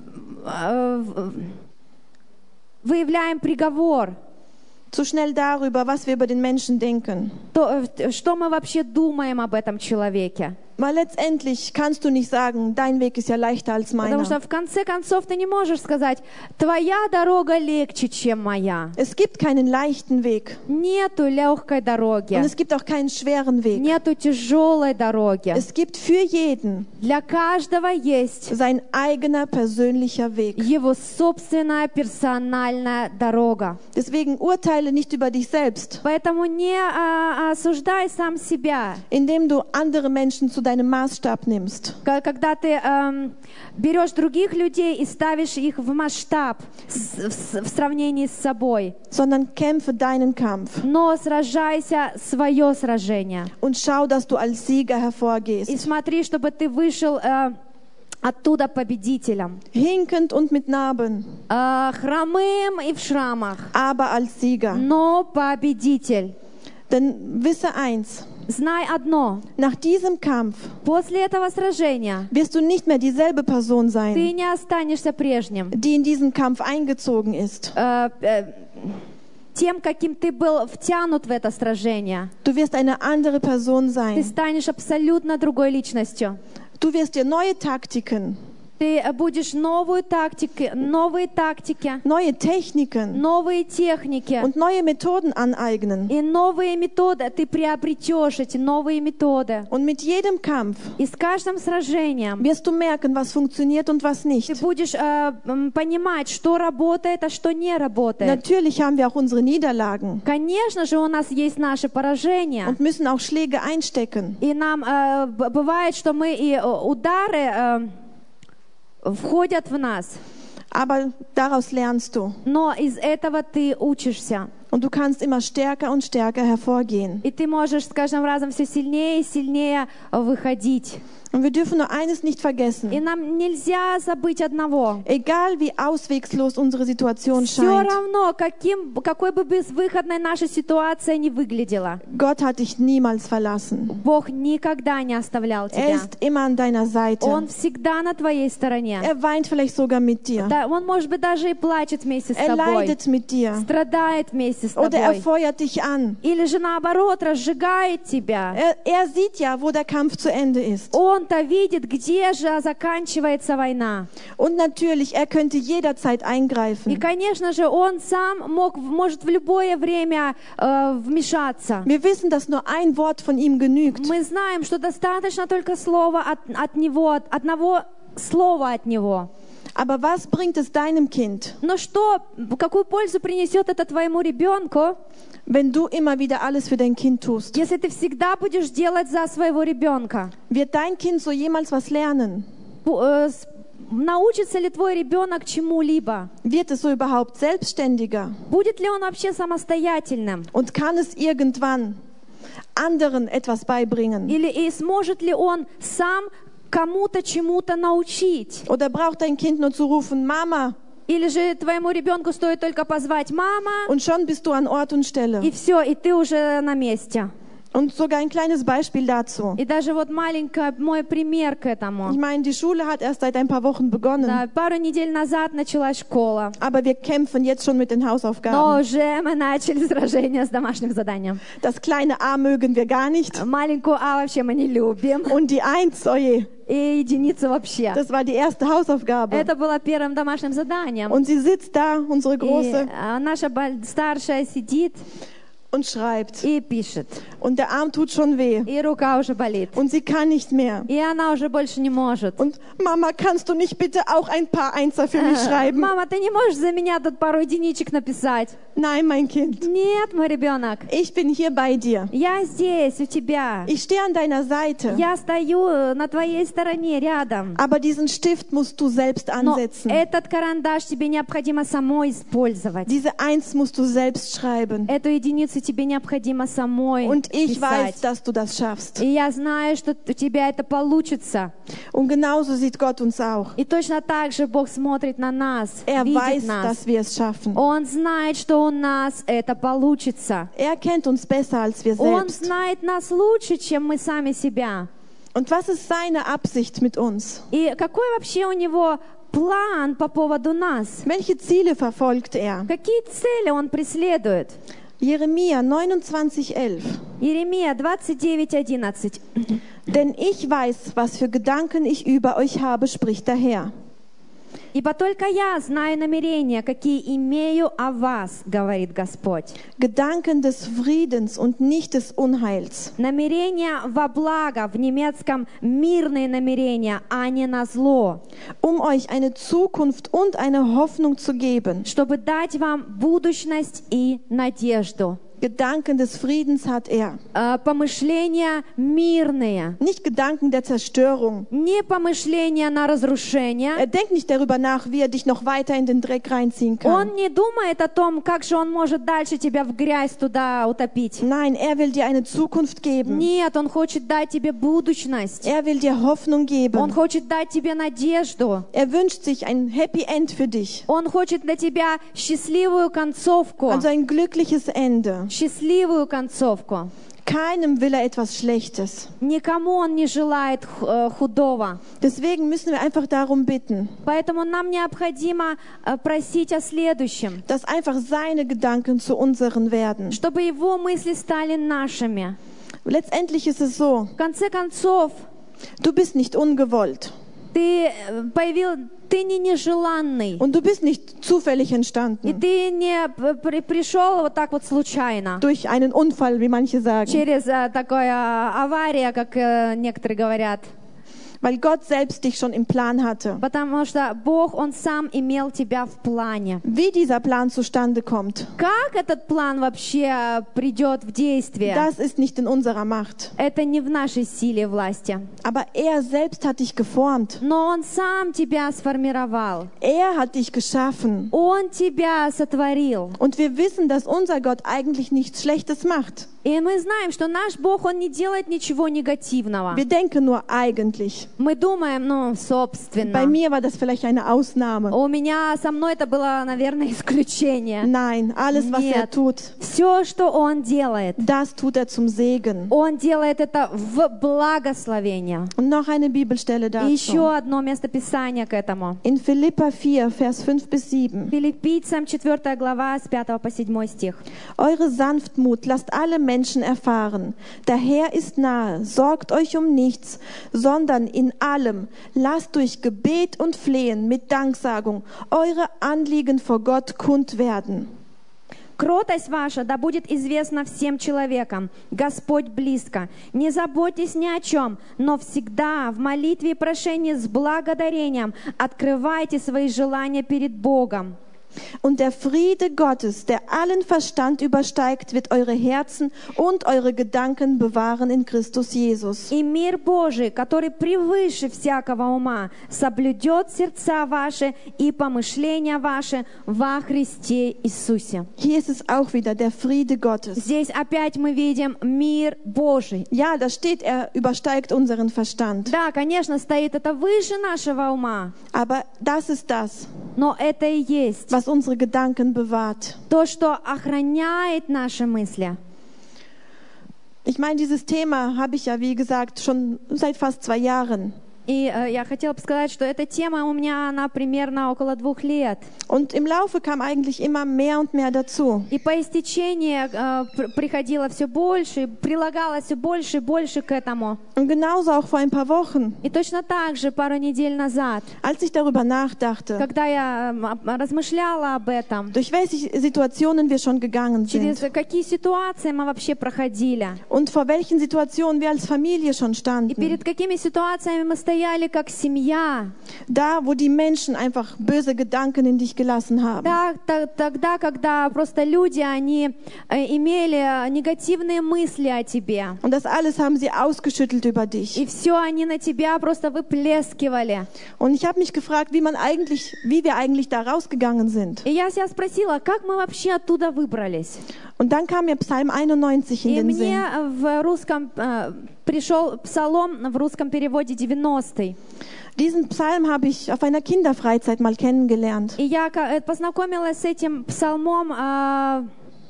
э, выявляем приговор. Zu schnell darüber, was wir über den Menschen denken. То, э, что мы вообще думаем об этом человеке. Weil letztendlich kannst du nicht sagen, dein Weg ist ja leichter als Потому что meiner. в конце концов ты не можешь сказать, твоя дорога легче, чем моя. Es gibt keinen leichten Weg Нету легкой дороги. und es gibt auch keinen schweren Weg. Нету тяжелой дороги. Es gibt für jeden Для каждого есть sein eigener persönlicher Weg. его собственная персональная дорога. Deswegen urteile nicht über dich selbst, Поэтому не а, осуждай сам себя. indem du andere Menschen zu deinem Maßstab nimmst. К- Когда ты эм, берешь других людей и ставишь их в масштаб с- в, с- в сравнении с собой, Sondern kämpfe deinen Kampf но сражайся свое сражение. und schau, dass du als Sieger И hervorgehst. смотри, чтобы ты вышел э, оттуда победителем. Hinkend und mit Narben, Э, хромым и в шрамах, aber als Sieger. но победитель. Denn wisse eins, Знай одно. nach diesem Kampf После этого сражения wirst du nicht mehr dieselbe Person ты sein, не останешься прежним. die in diesen Kampf eingezogen ist. Э, э, тем, каким ты был втянут в это сражение. Du wirst eine andere Person Ты sein. станешь абсолютно другой личностью. Du wirst dir neue Taktiken, Ты будешь новую тактики, новые тактики, neue Techniken новые техники und neue Methoden aneignen. и новые методы. Ты приобретешь эти новые методы. Und mit jedem Kampf И с каждым сражением wirst du merken, was funktioniert und was ты nicht. будешь э, м, понимать, что работает, а что не работает. Natürlich haben wir auch unsere Niederlagen Конечно же, у нас есть наши поражения. und müssen auch Schläge einstecken. И нам э, б- бывает, что мы и э, удары э, входят в нас. Aber daraus lernst du. Но из этого ты учишься. Und du kannst immer stärker und stärker hervorgehen. И ты можешь с каждым разом все сильнее и сильнее выходить. Und wir dürfen nur eines nicht И vergessen. нам нельзя забыть одного. Egal wie auswegslos unsere Situation Все scheint, равно, каким, какой бы безвыходной наша ситуация ни выглядела, Gott hat dich niemals verlassen. Бог никогда не оставлял Er тебя. ist immer an deiner Seite. Он всегда на твоей стороне. Er weint vielleicht sogar mit dir. Да, он, может быть, даже и плачет вместе с Er тобой, leidet mit dir. страдает вместе с Oder er тобой. feuert dich an. Или же наоборот, разжигает тебя. Er, er sieht ja, wo der Kampf zu Ende ist. Он-то видит, где же заканчивается война. Und natürlich, er könnte jederzeit И, eingreifen. конечно же, он сам мог, может в любое время э, вмешаться. Wir wissen, dass nur ein Wort von ihm genügt. Мы знаем, что достаточно только слова от, от него, от одного слова от него. Aber was bringt es deinem Kind, Но что, какую пользу принесет это твоему ребенку, wenn du immer wieder alles für dein Kind tust? если ты всегда будешь делать за своего ребенка? Wird dein Kind so jemals was lernen? Пу- э, с- Научится ли твой ребенок чему-либо? Wird es so überhaupt selbstständiger? Будет ли он вообще самостоятельным? Und kann es irgendwann anderen etwas beibringen? Или и sможет ли он сам кому-то чему-то научить? Oder braucht dein Kind nur zu rufen, Mama, Или же твоему ребенку стоит только позвать «мама», und schon bist du an Ort und и Stelle? все, и ты уже на месте. Und sogar ein kleines Beispiel dazu. И даже вот маленький мой пример к Ich этому. meine, die Schule hat erst seit ein paar Wochen begonnen, Да, пару недель назад началась школа, aber wir kämpfen jetzt schon mit den но Hausaufgaben. уже мы начали сражение с домашним заданием. Das kleine A mögen wir gar nicht. Маленькую А вообще мы не любим. Und die Eins, oje, И единицу вообще. das war die erste Hausaufgabe. Это было первым домашним заданием. Und sie sitzt da, unsere И Große, а, наша боль- старшая сидит und schreibt. и пишет. Und der Arm tut schon weh. И рука уже болит. Und sie kann nicht mehr. И она уже больше не может. Und Mama, kannst du nicht bitte auch ein paar Einser für mich Э, schreiben? Мама, ты не можешь за меня тут пару единичек написать? Nein, mein Kind. Нет, мой ребенок. Ich bin hier bei dir. Я здесь, у тебя. Ich stehe an deiner Seite. Я стою на твоей стороне, рядом. Aber diesen Stift musst du selbst Но ansetzen. этот карандаш тебе необходимо самой использовать. Diese Eins musst du selbst schreiben. Эту единицу тебе необходимо самой Und ich weiß, писать. dass du das schaffst. И я знаю, что у тебя это получится. Und genauso sieht Gott uns auch. И точно так же Бог смотрит на нас, Er видит weiß, нас. dass wir es schaffen. Он знает, что у нас это получится. Er kennt uns besser als wir Он selbst. знает нас лучше, чем мы сами себя. Und was ist seine Absicht mit uns? И какой вообще у него план по поводу нас? Welche Ziele verfolgt er? Какие цели он преследует? Jeremia neunundzwanzig elf. Иеремия двадцать девять одиннадцать. Denn ich weiß, was für Gedanken ich über euch habe, spricht der Herr. «Ибо только я знаю намерения, какие имею о вас, говорит Господь. Gedanken des Friedens und nicht des Unheils, Намерения во благо, в немецком мирные намерения, а не на зло, um euch eine Zukunft und eine Hoffnung zu geben. чтобы дать вам будущность и надежду». Gedanken des Friedens hat er. Э, Помышления мирные, Nicht Gedanken der Zerstörung. не помышления на разрушение. Er denkt nicht darüber nach, wie er dich noch weiter in den Dreck reinziehen kann. Он не думает о том, как же он может дальше тебя в грязь туда утопить. Nein, er will dir eine Zukunft geben. Нет, он хочет дать тебе будущность. Er will dir Hoffnung Он geben. хочет дать тебе надежду. Er wünscht sich ein Happy End für dich. Он хочет для тебя счастливую концовку. Also ein glückliches Ende. Счастливую концовку. Keinem will er etwas Schlechtes. Никому он не желает э, худого. Deswegen müssen wir einfach darum bitten, Поэтому нам необходимо э, просить о следующем. dass einfach seine Gedanken zu unseren werden. Чтобы его мысли стали нашими. Letztendlich ist es so, В конце концов, du bist nicht ungewollt ты э, появил, ты не нежеланный. und du bist nicht zufällig И entstanden ты не п- при- пришел вот так вот случайно. durch einen Unfall, wie manche sagen, Через э, такое э, авария, как э, некоторые говорят. weil Gott selbst dich schon im Plan hatte. Потому что Бог, Он сам имел тебя в плане. Wie dieser Plan zustande kommt, Как этот план вообще придет в действие? das ist nicht in unserer Macht. Это не в нашей силе и власти. Aber er selbst hat dich geformt. Но Он сам тебя сформировал. Er hat dich geschaffen. Он тебя сотворил. Und wir wissen, dass unser Gott eigentlich nichts Schlechtes macht. И мы знаем, что наш Бог, Он не делает ничего негативного. Wir denken nur eigentlich. Мы думаем, ну, Bei собственно. mir war das vielleicht eine Ausnahme. У меня, со мной это было, наверное, исключение. Nein, alles, was er Нет. tut, Все, что Он делает, das tut er zum Segen. Он делает это в благословение. Und noch eine Bibelstelle И еще dazu. одно местописание к этому. In Philippa vier, Vers fünf bis sieben. Филиппийцам четвёртая глава с пятого по седьмой стих. Eure Sanftmut lasst alle Menschen erfahren. Der Herr ist nahe. Sorgt euch um nichts, sondern in allem lasst durch Gebet und Flehen mit Danksagung eure Anliegen vor Gott kund werden. Кротость ваша да будет известна всем человекам. Господь близко. Не заботьтесь ни о чем, но всегда в молитве и прошении с благодарением открывайте свои желания перед Богом. Und der Friede Gottes, der allen Verstand übersteigt, wird eure Herzen und eure Gedanken bewahren in Christus Jesus. И мир Божий, который превыше всякого ума, соблюдет сердца ваши и помышления ваши во Христе Иисусе. Hier ist es auch wieder der Friede Gottes. Здесь опять мы видим мир Божий. Ja, da steht, er übersteigt unseren Verstand. Да, конечно, стоит это выше нашего ума, Aber das ist das, но это и есть was unsere Gedanken bewahrt. то, что охраняет наши мысли. Ich meine, dieses Thema habe ich ja, wie gesagt, schon seit fast zwei Jahren. И э, я хотела бы сказать, что эта тема у меня, она примерно около двух лет. Und im Laufe kam eigentlich immer mehr und mehr dazu. И по истечении э, пр- приходило все больше, прилагалось все больше и больше к этому. Und genauso auch vor ein paar Wochen, И точно так же пару недель назад, als ich darüber nachdachte, когда я э, об- размышляла об этом, durch welche Situationen wir schon gegangen через sind какие ситуации мы вообще проходили, und vor welchen Situationen wir als Familie schon и standen. перед какими ситуациями мы стояли как семья, Da, wo die Menschen einfach böse Gedanken in dich gelassen haben. да, та- тогда, когда просто люди, они э, имели негативные мысли о тебе, Und das alles haben sie ausgeschüttelt über dich. и все они на тебя просто выплескивали. Und ich habe mich gefragt, wie man eigentlich, wie wir eigentlich da rausgegangen sind. И я себя спросила, как мы вообще оттуда выбрались? Und dann kam mir Psalm einundneunzig in И den мне Sinn. в русском э, пришел псалом в русском переводе девяностый. Diesen Psalm habe ich auf einer Kinderfreizeit mal kennengelernt. И я ка- э, познакомилась с этим псалмом, э,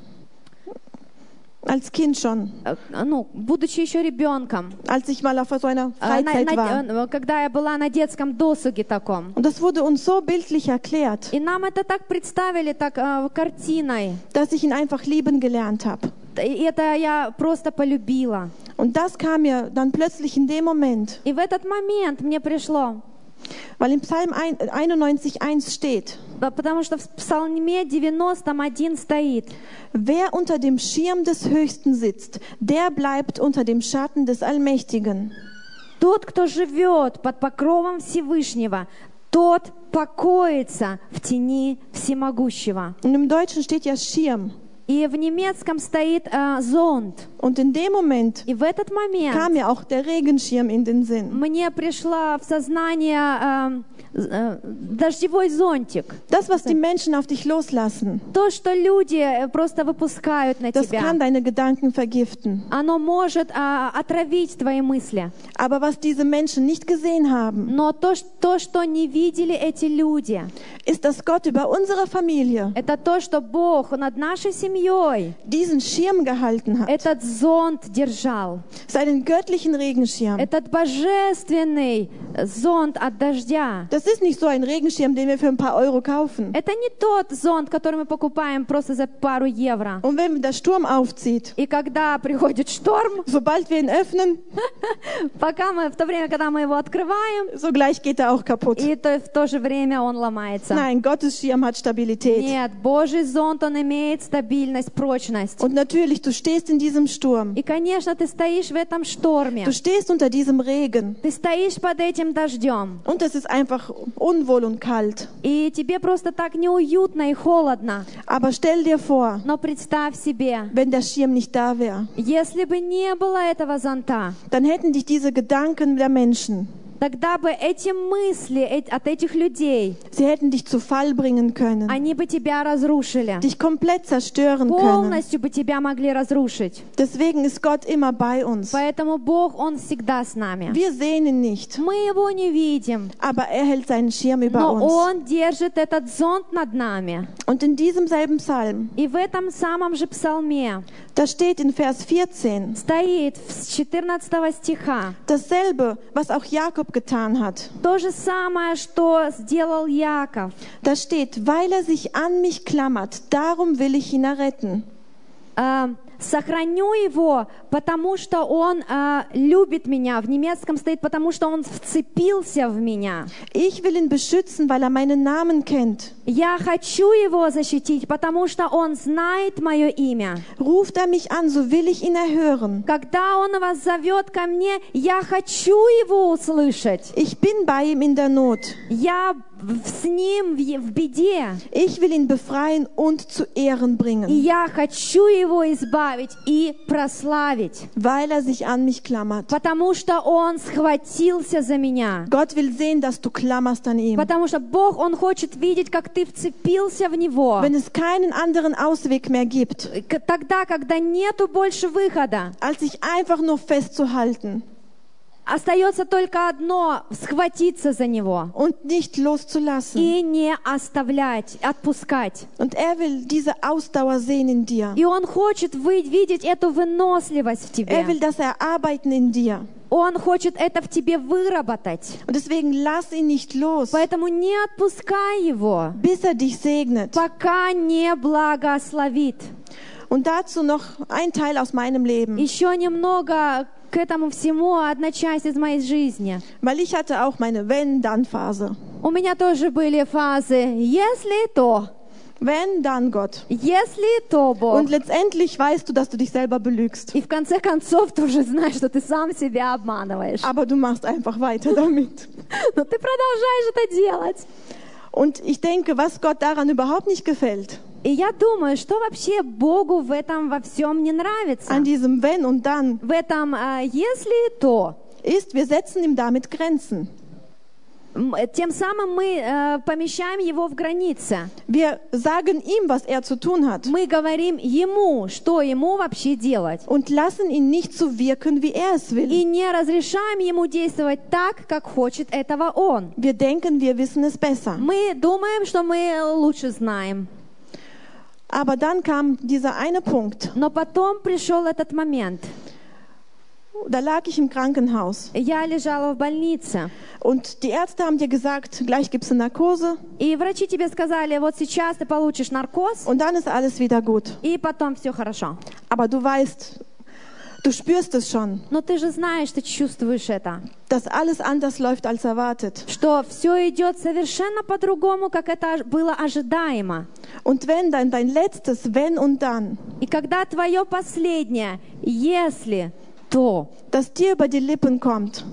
Als Kind schon, э, ну, будучи еще ребенком, als ich mal auf so einer Э, на- Freizeit на- war. э, когда я была на детском досуге таком. Und das wurde uns so bildlich erklärt, И нам это так представили, так э, картиной. dass ich ihn einfach lieben gelernt habe. И это я просто полюбила. Und das kam mir dann plötzlich in dem Moment, И в этот момент мне пришло, weil im Psalm einundneunzig eins steht, да, потому что в псалме девяностом один стоит: wer unter dem Schirm des Höchsten sitzt, der bleibt unter dem Schatten des Allmächtigen. тот, кто живет под покровом Всевышнего, тот покоится в тени Всемогущего. Und im Deutschen steht ja Schirm. И в немецком стоит э, зонт. Und in dem Moment И в этот момент kam mir auch der Regenschirm in den Sinn. мне пришла в сознание э, э, дождевой зонтик. Das, was die Menschen auf dich loslassen, То, что люди э, просто выпускают на das тебя, kann deine Gedanken vergiften. оно может э, отравить твои мысли. Aber was diese Menschen nicht gesehen haben, Но то, ш- то, что не видели эти люди, ist, dass Gott über unsere Familie это то, что Бог над нашей семьей diesen Schirm gehalten hat, этот зонт держал. seinen göttlichen Regenschirm. Этот божественный зонт от дождя. Das ist nicht so ein Regenschirm, den wir für ein paar Euro kaufen. Это не тот зонт, который мы покупаем просто за пару евро. Und wenn der Sturm aufzieht, И когда приходит шторм, sobald wir ihn öffnen, пока мы, в то время, когда мы его открываем, sogleich geht er auch kaputt. и то, в то же время он ломается. Nein, Gottes Schirm hat Stabilität. Нет, Божий зонт, он имеет стабильность, прочность. Und natürlich, du stehst in diesem Sturm. И, конечно, ты стоишь в этом шторме. Du stehst unter diesem Regen. Ты стоишь под этим дождем. Und es ist einfach unwohl und kalt. И тебе просто так неуютно и холодно. Aber stell dir vor, Но представь себе, wenn der Schirm nicht da wäre, если бы не было этого зонта, dann hätten dich diese Gedanken der Menschen, тогда бы эти мысли э- от этих людей, sie hätten dich zu Fall bringen können, они бы тебя разрушили. dich komplett zerstören können. Полностью бы тебя могли разрушить. Deswegen ist Gott immer bei uns. Поэтому Бог, Он всегда с нами. Wir sehen ihn nicht, Мы Его не видим, aber er hält seinen Schirm über но uns. Он держит этот зонт над нами. Und in diesem selben Psalm, И в этом самом же псалме da steht in Vers vierzehn, стоит с четырнадцатого стиха dasselbe, was auch Jakob getan hat. то же самое, что сделал Яков. Da steht, weil er sich an mich klammert, darum will ich ihn erretten. Э, Сохраню его, потому что он э, любит меня. В немецком стоит, потому что он вцепился в меня. Ich will ihn beschützen, weil er meinen Namen kennt. Я хочу его защитить, потому что он знает мое имя. Ruft er mich an, so will ich ihn erhören. Когда он вас зовет ко мне, я хочу его услышать. Ich bin bei ihm in der Not. Я в- с ним в, в беде. Ich will ihn befreien und zu Ehren И bringen, я хочу его избавить и прославить, weil er sich an mich klammert. потому что он схватился за меня. Gott will sehen, dass du klammerst an ihm. Потому что Бог, Он хочет видеть, как ты вцепился в Него. Wenn es keinen anderen Ausweg mehr gibt, К- Тогда, когда нету больше выхода, als sich einfach nur festzuhalten. остается только одно — схватиться за него und nicht loszulassen. и не оставлять, отпускать. Und er will diese Ausdauer sehen in dir. И Он хочет вы- видеть эту выносливость в Er will тебе. das erarbeiten in dir. Он хочет это в тебе выработать. Und deswegen lass ihn nicht los, Поэтому не отпускай его, bis er dich segnet. пока не благословит. Und dazu noch ein Teil aus meinem Leben. Еще немного к этому всему, одна часть из моей жизни. Weil ich hatte auch meine Wenn-Dann-Phase. У меня тоже были фазы «если то», Wenn, dann Gott. «если то, Бог». Und letztendlich weißt du, dass du dich selber belügst. И в конце концов ты уже знаешь, что ты сам себя обманываешь. Aber du machst einfach weiter damit. Но ты продолжаешь это делать. Und ich denke, was Gott daran überhaupt nicht gefällt, И я думаю, что вообще Богу в этом во всем не нравится. an diesem Wenn und Dann, В этом э, «если то». ist, wir setzen ihm damit Grenzen. М, Тем самым мы э, помещаем его в границы. Wir sagen ihm, was er zu tun hat Мы говорим ему, что ему вообще делать. und lassen ihn nicht so wirken, wie er es will. И не разрешаем ему действовать так, как хочет этого он. Wir denken, wir wissen es besser. Мы думаем, что мы лучше знаем. Aber dann kam dieser eine Punkt, Но потом пришел этот момент. da lag ich im Krankenhaus Я лежала в больнице. und die Ärzte haben dir gesagt, gleich gibt's eine Narkose И врачи тебе сказали, вот сейчас ты получишь наркоз, und dann ist alles wieder gut. и потом все хорошо. Aber du weißt, du spürst es schon, Но ты же знаешь, ты чувствуешь это, dass alles anders läuft als erwartet. что все идет совершенно по-другому, как это было ожидаемо. Und wenn dann dein letztes Wenn und Dann, И когда твое последнее, если, то, das dir über die Lippen kommt,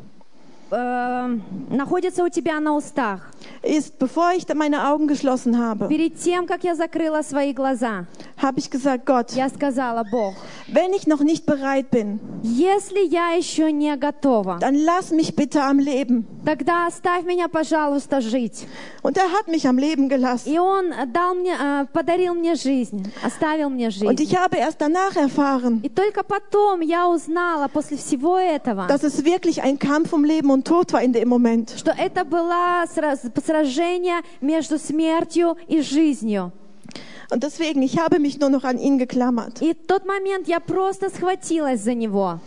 э, находится у тебя на устах, ist, bevor ich meine Augen geschlossen habe, перед тем, как я закрыла свои глаза, habe ich gesagt, Gott, я сказала: Бог, wenn ich noch nicht bereit bin, если я еще не готова, dann lass mich bitte am Leben. тогда оставь меня, пожалуйста, жить. Und er hat mich am Leben gelassen. И Он дал мне, э, подарил мне жизнь, оставил мне Und жизнь. ich habe erst danach erfahren, И только потом я узнала, после всего этого, dass es wirklich ein Kampf um Leben und Tod war in dem Moment. что это было сраз- сражение между смертью и жизнью. Und deswegen, ich habe mich nur noch an ihn geklammert. И в тот момент я просто схватилась за него.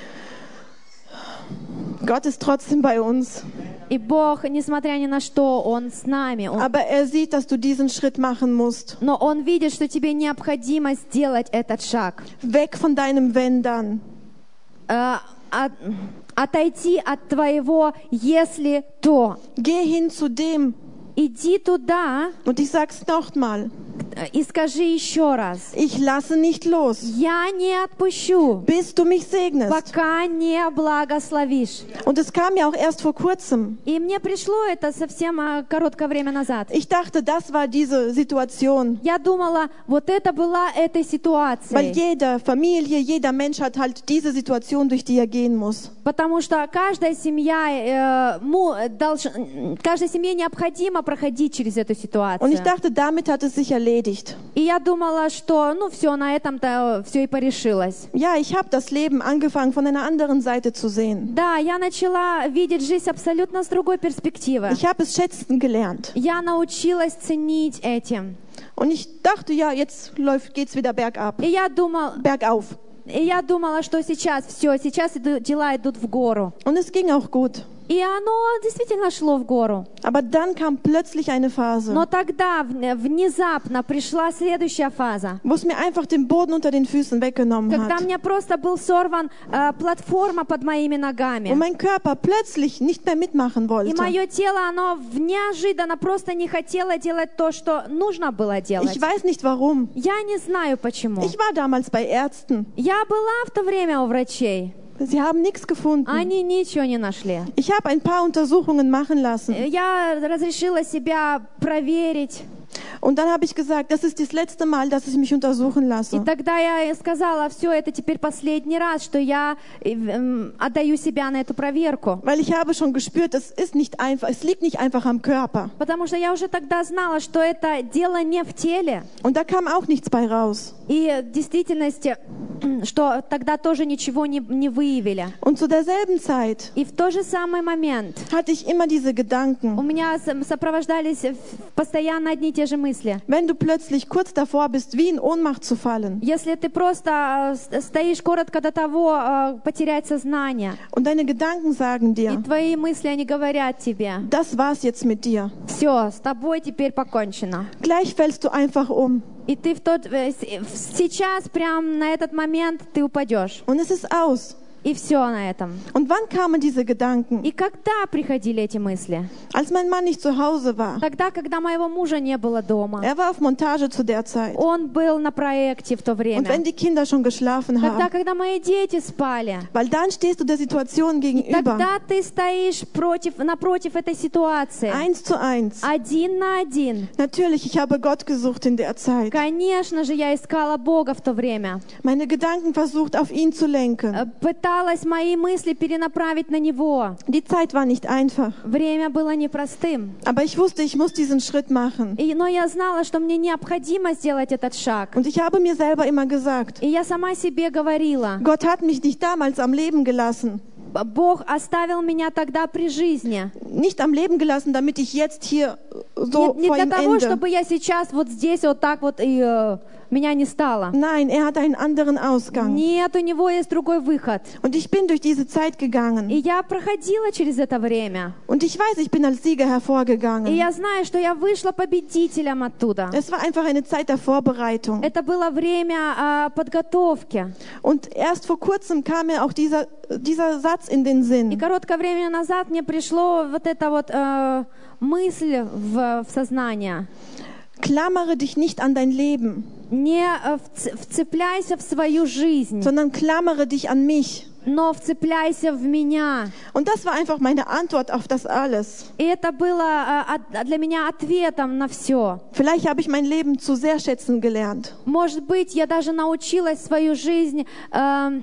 Gott ist trotzdem bei uns. И Бог, несмотря ни на что, Он с нами. Он- Aber er sieht, dass du diesen Schritt machen musst. Но Он видит, что тебе необходимо сделать этот шаг. Weg von deinem Wenn dann. Э, от- отойти от твоего «если то». Geh hin zu dem. Иди туда Und ich sag's nochmal. э, и скажи еще раз: Ich lasse nicht los, «Я не отпущу, bis du mich segnest. пока не благословишь». Und es kam ja auch erst vor kurzem. И мне пришло это совсем э, короткое время назад. Ich dachte, das war diese Situation. Я думала, вот это была этой Weil ситуацией. jede Familie, jeder Mensch hat halt diese Situation, durch die er gehen muss. Потому что каждая семья, э, му- долж- каждой семье необходимо проходить через эту ситуацию. Und ich dachte, damit hat es sich erledigt. И я думала, что ну все, на этом-то все и порешилось. Ja, ich habe das Leben angefangen, von einer anderen Seite zu sehen. Да, я начала видеть жизнь абсолютно с другой перспективы. Ich habe es schätzen gelernt. Я научилась ценить этим. Und ich dachte, ja, jetzt läuft, geht's wieder bergab, И я думала, bergauf. и я думала, что сейчас все, сейчас иду- дела идут в гору. Und es ging auch gut. И оно действительно шло в гору. Aber dann kam plötzlich eine Phase, Но тогда в- внезапно пришла следующая фаза, wo es mir einfach den Boden unter den Füßen weggenommen когда hat. мне просто был сорван э, платформа под моими Und ногами. mein Körper plötzlich nicht mehr mitmachen И wollte. мое тело, оно в- неожиданно просто не хотело делать то, что нужно было делать. Ich weiß nicht warum. Я не знаю почему. Ich war damals bei Ärzten. Я была в то время у врачей. Sie haben nichts gefunden. Они ничего не нашли. Ich habe ein paar Untersuchungen machen lassen. Я разрешила себя проверить. Und dann habe ich gesagt, das ist das letzte Mal, dass ich mich untersuchen И lasse. тогда я сказала, все, это теперь последний раз, что я эм, отдаю себя на эту проверку. Weil ich habe schon gespürt, es ist nicht einfach, es liegt nicht einfach am Körper. Потому что я уже тогда знала, что это дело не в теле. Und da kam auch nichts bei raus. И в действительности, что тогда тоже ничего не, не выявили. Und zu derselben Zeit И в тот же самый момент hatte ich immer diese у Gedanken. меня с- сопровождались постоянно одни и те же мысли. Wenn du plötzlich kurz davor bist, wie in Ohnmacht zu fallen Если ты просто э, с- стоишь коротко до того э, потерять сознание, und deine Gedanken sagen и dir, твои мысли, они говорят тебе, das war's jetzt mit dir. все, с тобой теперь покончено. Gleich fällst du einfach um И ты в тот, э, с- в- сейчас, прям на этот момент, ты упадешь. und es ist aus. И все на этом. Und wann kamen diese Gedanken? И когда приходили эти мысли? Als mein Mann nicht zu Hause war. Тогда, когда моего мужа не было дома. Er war auf Montage zu der Zeit. Он был на проекте в то Und wenn время. die Kinder schon geschlafen Тогда, haben. когда мои дети спали. Weil dann stehst du der Situation gegenüber. Тогда ты стоишь против, напротив этой ситуации. Eins zu eins. Один на один. Natürlich, ich habe Gott gesucht in der Zeit. Конечно же, я искала Бога в то время. Meine Gedanken versucht, auf ihn zu Э, lenken. Пыталась мои мысли перенаправить на Него. Die Zeit war nicht einfach. Время было непростым. Aber ich wusste, ich muss diesen Schritt machen. И, но я знала, что мне необходимо сделать этот шаг. Und ich habe mir selber immer gesagt, И я сама себе говорила, Gott hat mich nicht damals am Leben gelassen. Бог оставил меня тогда при жизни. Nicht am Leben gelassen, damit ich jetzt hier so Не, не vor для ihm того, ende. чтобы я сейчас вот здесь вот так вот и э, меня не стало. Nein, er hat einen anderen Ausgang. Нет, у него есть другой выход. Und ich bin durch diese Zeit И gegangen. я проходила через это время. Und ich weiß, ich bin als Sieger И hervorgegangen. я знаю, что я вышла победителем оттуда. Es war einfach eine Zeit der Vorbereitung. Это было время а, подготовки. Und erst vor kurzem kam mir auch dieser, dieser Satz in den И Sinn. короткое время назад мне пришло вот эта вот э, мысль в, в сознание. Klammere dich nicht an dein Leben, Не э, вц- вцепляйся в свою жизнь, sondern klammere dich an mich. но вцепляйся в меня. Und das war einfach meine Antwort auf das alles. И это было э, от- для меня ответом на все. Vielleicht habe ich mein Leben zu sehr schätzen gelernt. Может быть, я даже научилась свою жизнь э,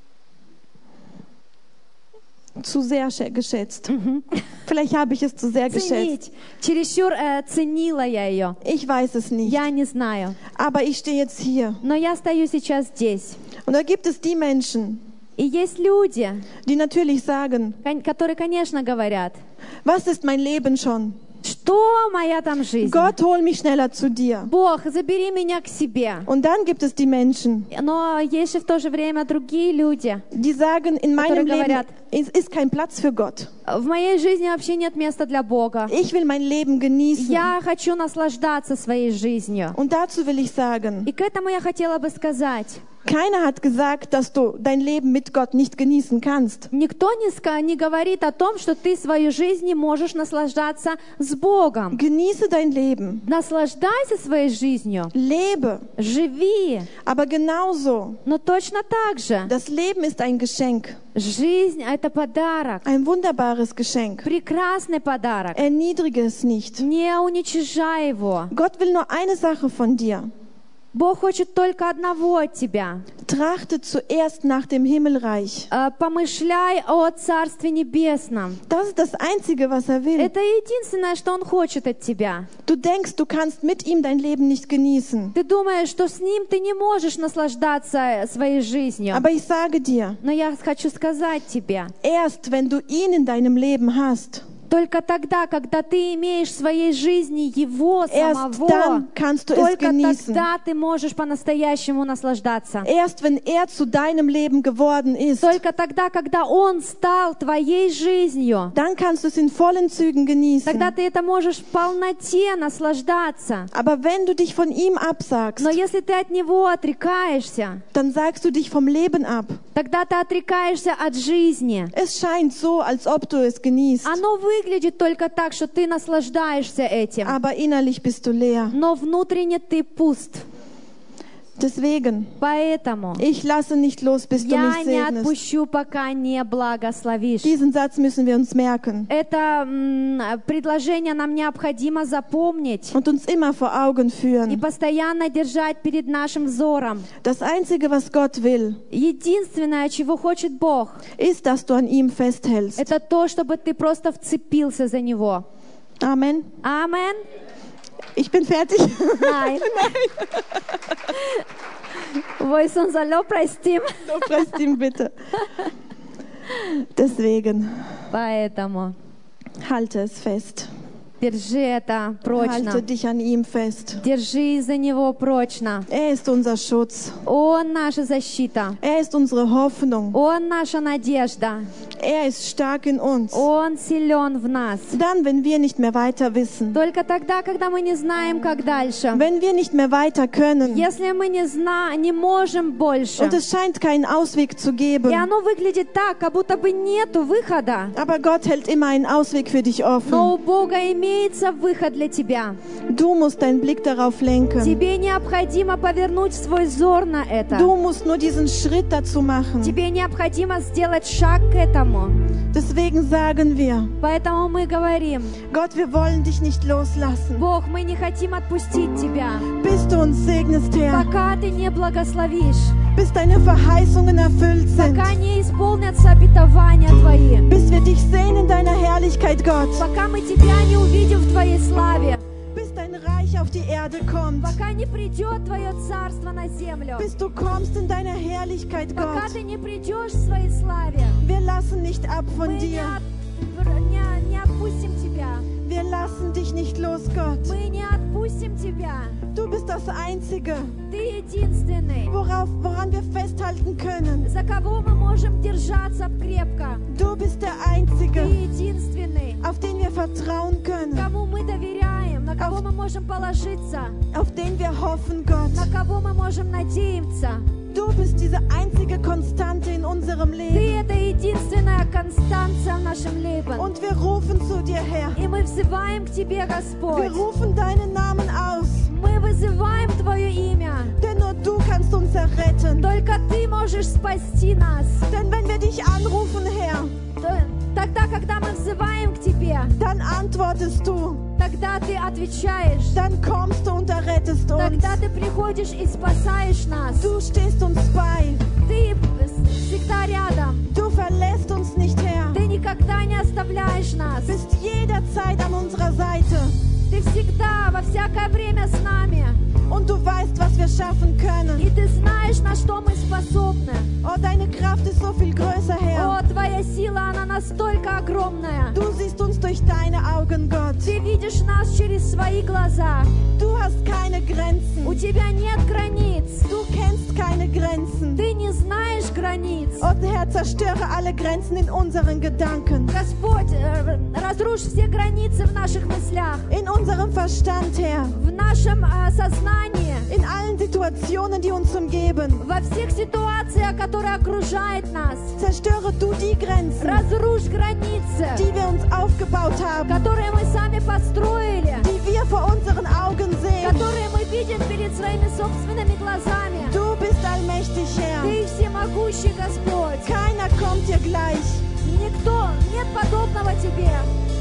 Zu sehr schä- geschätzt. Vielleicht habe ich es zu sehr geschätzt. ценить. Чересчур э, ценила я ее. Ich weiß es nicht. Я не знаю. Aber ich stehe jetzt hier. Но я стою сейчас здесь. Und da gibt es die Menschen, И есть люди, die natürlich sagen, кон- которые, конечно, говорят, was ist mein Leben schon? что моя там жизнь? Gott, hol mich schneller zu dir. Бог, забери меня к себе. Und dann gibt es die Menschen, Но есть же в то же время другие люди. die sagen, in meinem Leben говорят, es ist kein Platz für Gott. В моей жизни вообще нет места для Бога. Ich will mein Leben genießen. Я хочу наслаждаться своей жизнью. Und dazu will ich sagen, И к этому я хотела бы сказать. keiner hat gesagt, dass du dein Leben mit Gott nicht genießen kannst. Никто не, ска- не говорит о том, что ты свою жизнь не можешь наслаждаться с Богом. Genieße dein Leben. Наслаждайся своей жизнью. Lebe. Живи. Aber genauso, Но точно так же. das Leben ist ein Geschenk. Жизнь — это подарок. Ein wunderbares Geschenk. Прекрасный подарок. Erniedrige es nicht. Не уничижай его. Gott will nur eine Sache von dir. Бог хочет только одного от тебя. Trachte zuerst nach dem Himmelreich. Э, Помышляй о Царстве Небесном. Das ist das Einzige, was er will. Это единственное, что Он хочет от тебя. Du denkst, du kannst mit ihm dein Leben nicht genießen. Ты думаешь, что с Ним ты не можешь наслаждаться своей жизнью. Aber ich sage dir, Но я хочу сказать тебе, erst wenn du ihn in deinem Leben hast, только тогда, когда ты имеешь в своей жизни Его erst самого, dann kannst du es только genießen. тогда ты можешь по-настоящему наслаждаться. Erst wenn er zu deinem Leben geworden ist, Только тогда, когда Он стал твоей жизнью, dann kannst du es in vollen Zügen genießen. тогда ты это можешь в полноте наслаждаться. Aber wenn du dich von ihm absagst, Но если ты от Него отрекаешься, dann sagst du dich vom Leben ab. тогда ты отрекаешься от жизни. Es scheint so, als ob du es genießt, Оно выглядит только так, что ты наслаждаешься этим, aber innerlich bist du leer. но внутренне ты пуст. Deswegen, Поэтому ich lasse nicht los, bis du я mich не segnest. отпущу, пока не благословишь. Diesen Satz müssen wir uns merken Это м, предложение нам необходимо запомнить und uns immer vor Augen и führen. постоянно держать перед нашим взором. Das Einzige, was Gott will, Единственное, чего хочет Бог, ist, dass du an ihm festhältst. это то, чтобы ты просто вцепился за Него. Amen. Amen. Ich bin fertig. Nein. Voi sunt zalo, простим. Lobpreist ihm bitte. Deswegen, Поэтому halte es fest. держи это прочно. Halte dich an ihm fest. Держи за Него прочно. Er ist unser Schutz. Он наша защита. Er ist unsere Hoffnung. Он наша надежда. Er ist stark in uns. Он силен в нас. Dann, wenn wir nicht mehr weiter wissen, Только тогда, когда мы не знаем, как дальше. wenn wir nicht mehr weiter können Если мы не, зна не можем больше. und es scheint keinen Ausweg zu И geben, оно выглядит так, как будто бы нету выхода. aber Gott hält immer einen Ausweg für dich offen. Но у Бога имеется выход для тебя. Du musst deinen Blick darauf lenken. Тебе необходимо повернуть свой взор на это. Du musst nur diesen Schritt dazu machen. Тебе необходимо сделать шаг к этому. Deswegen sagen wir, Поэтому мы говорим: Gott, wir wollen dich nicht loslassen, Бог, мы не хотим отпустить Тебя, bis du uns segnest, Herr, пока Ты не благословишь, bis deine Verheißungen erfüllt sind, пока не исполнятся обетования Твои, bis wir dich sehen in deiner Herrlichkeit, Gott, пока мы Тебя не увидим в Твоей славе, bis dein Reich auf die Erde kommt, пока не придет Твое царство на землю, bis du kommst in deiner Herrlichkeit, пока Gott. Ты не придешь в своей славе. Wir lassen nicht ab Мы von не, dir. от- не- не отпустим Тебя. Wir lassen dich nicht los, Gott. Мы не отпустим Тебя. Du bist das Einzige, Ты единственный, worauf, woran wir festhalten können. за кого мы можем держаться крепко. Du bist der Ты Einzige, единственный, auf den wir vertrauen können, кому мы доверяем, на кого мы можем положиться, auf den wir hoffen, Gott. на кого мы можем надеяться. Du bist diese einzige Konstante in unserem Leben. Ты — это единственная констанция в нашем Leben. Und wir rufen zu dir, Herr. И мы взываем к Тебе, Господь. Wir rufen deinen Namen aus, Мы вызываем Твое имя. denn nur du kannst uns erretten. Только Ты можешь спасти нас. Denn wenn wir dich anrufen, Herr, То- Тогда, когда мы взываем к Тебе, dann antwortest du, тогда Ты отвечаешь. dann kommst du und errettest uns. Тогда Ты приходишь и спасаешь нас. Du stehst uns bei, Ты всегда рядом. du verlässt uns nicht, Herr. Ты никогда не оставляешь нас. Bist jederzeit an unserer Seite Ты всегда, во всякое время с нами. und du weißt, was wir schaffen И können. Ты знаешь, на что мы способны. Oh, deine Kraft ist so viel größer, Herr. О, Твоя сила, она настолько огромная. Du siehst uns durch deine Augen, Gott. Ты видишь нас через свои глаза. Du hast keine У Grenzen. Тебя нет границ. Du kennst keine Grenzen. Ты не знаешь границ. Oh Herr, zerstöre alle Grenzen in unseren Gedanken, Господь, э, разрушь все границы в наших мыслях, in unserem Verstand, Herr, в нашем э, сознании, in allen Situationen, die uns umgeben. во всех ситуациях, которые окружают нас. Zerstöre du die Grenzen, Разрушь границы, die wir uns aufgebaut haben, которые мы сами построили, die wir vor unseren Augen sehen. которые мы видим перед своими собственными глазами. Du bist allmächtig, Herr. Ты всемогущий Господь. Keiner kommt dir gleich. Никто, нет подобного Тебе.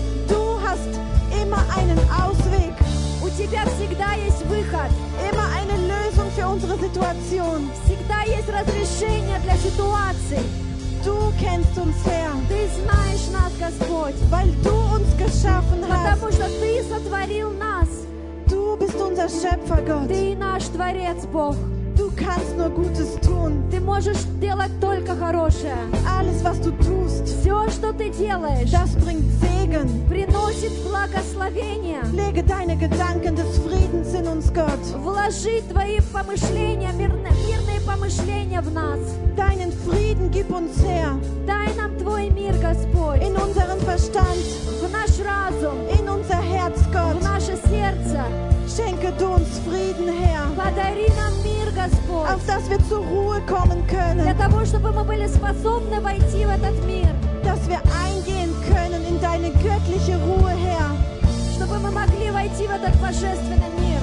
Du hast immer einen Ausweg, У Тебя всегда есть выход. immer eine Lösung für unsere Situation. Всегда есть разрешение для ситуаций. Du kennst uns, Herr, Ты знаешь нас, Господь, weil du uns geschaffen hast. потому что Ты сотворил нас. Du bist unser Schöpfer, Gott. Ты наш Творец, Бог. Du kannst nur Gutes tun. Ты можешь делать только хорошее. Alles, was du tust, Все, что Ты делаешь, das bringt Segen. приносит благословение. Lege deine Gedanken des Friedens in uns, Gott. Вложи Твои помышления, мирные, мирные помышления в нас. Deinen Frieden gib uns, Herr, Дай нам Твой мир, Господь, in unseren Verstand, в наш разум, in unser Herz, в Gott. наше сердце. Schenke du uns Frieden, Herr, Подари нам мир, Господь, auf dass wir zur Ruhe kommen для können, того, чтобы мы были способны войти в этот мир, dass wir eingehen können in deine göttliche Ruhe, Herr. чтобы мы могли войти в этот божественный мир.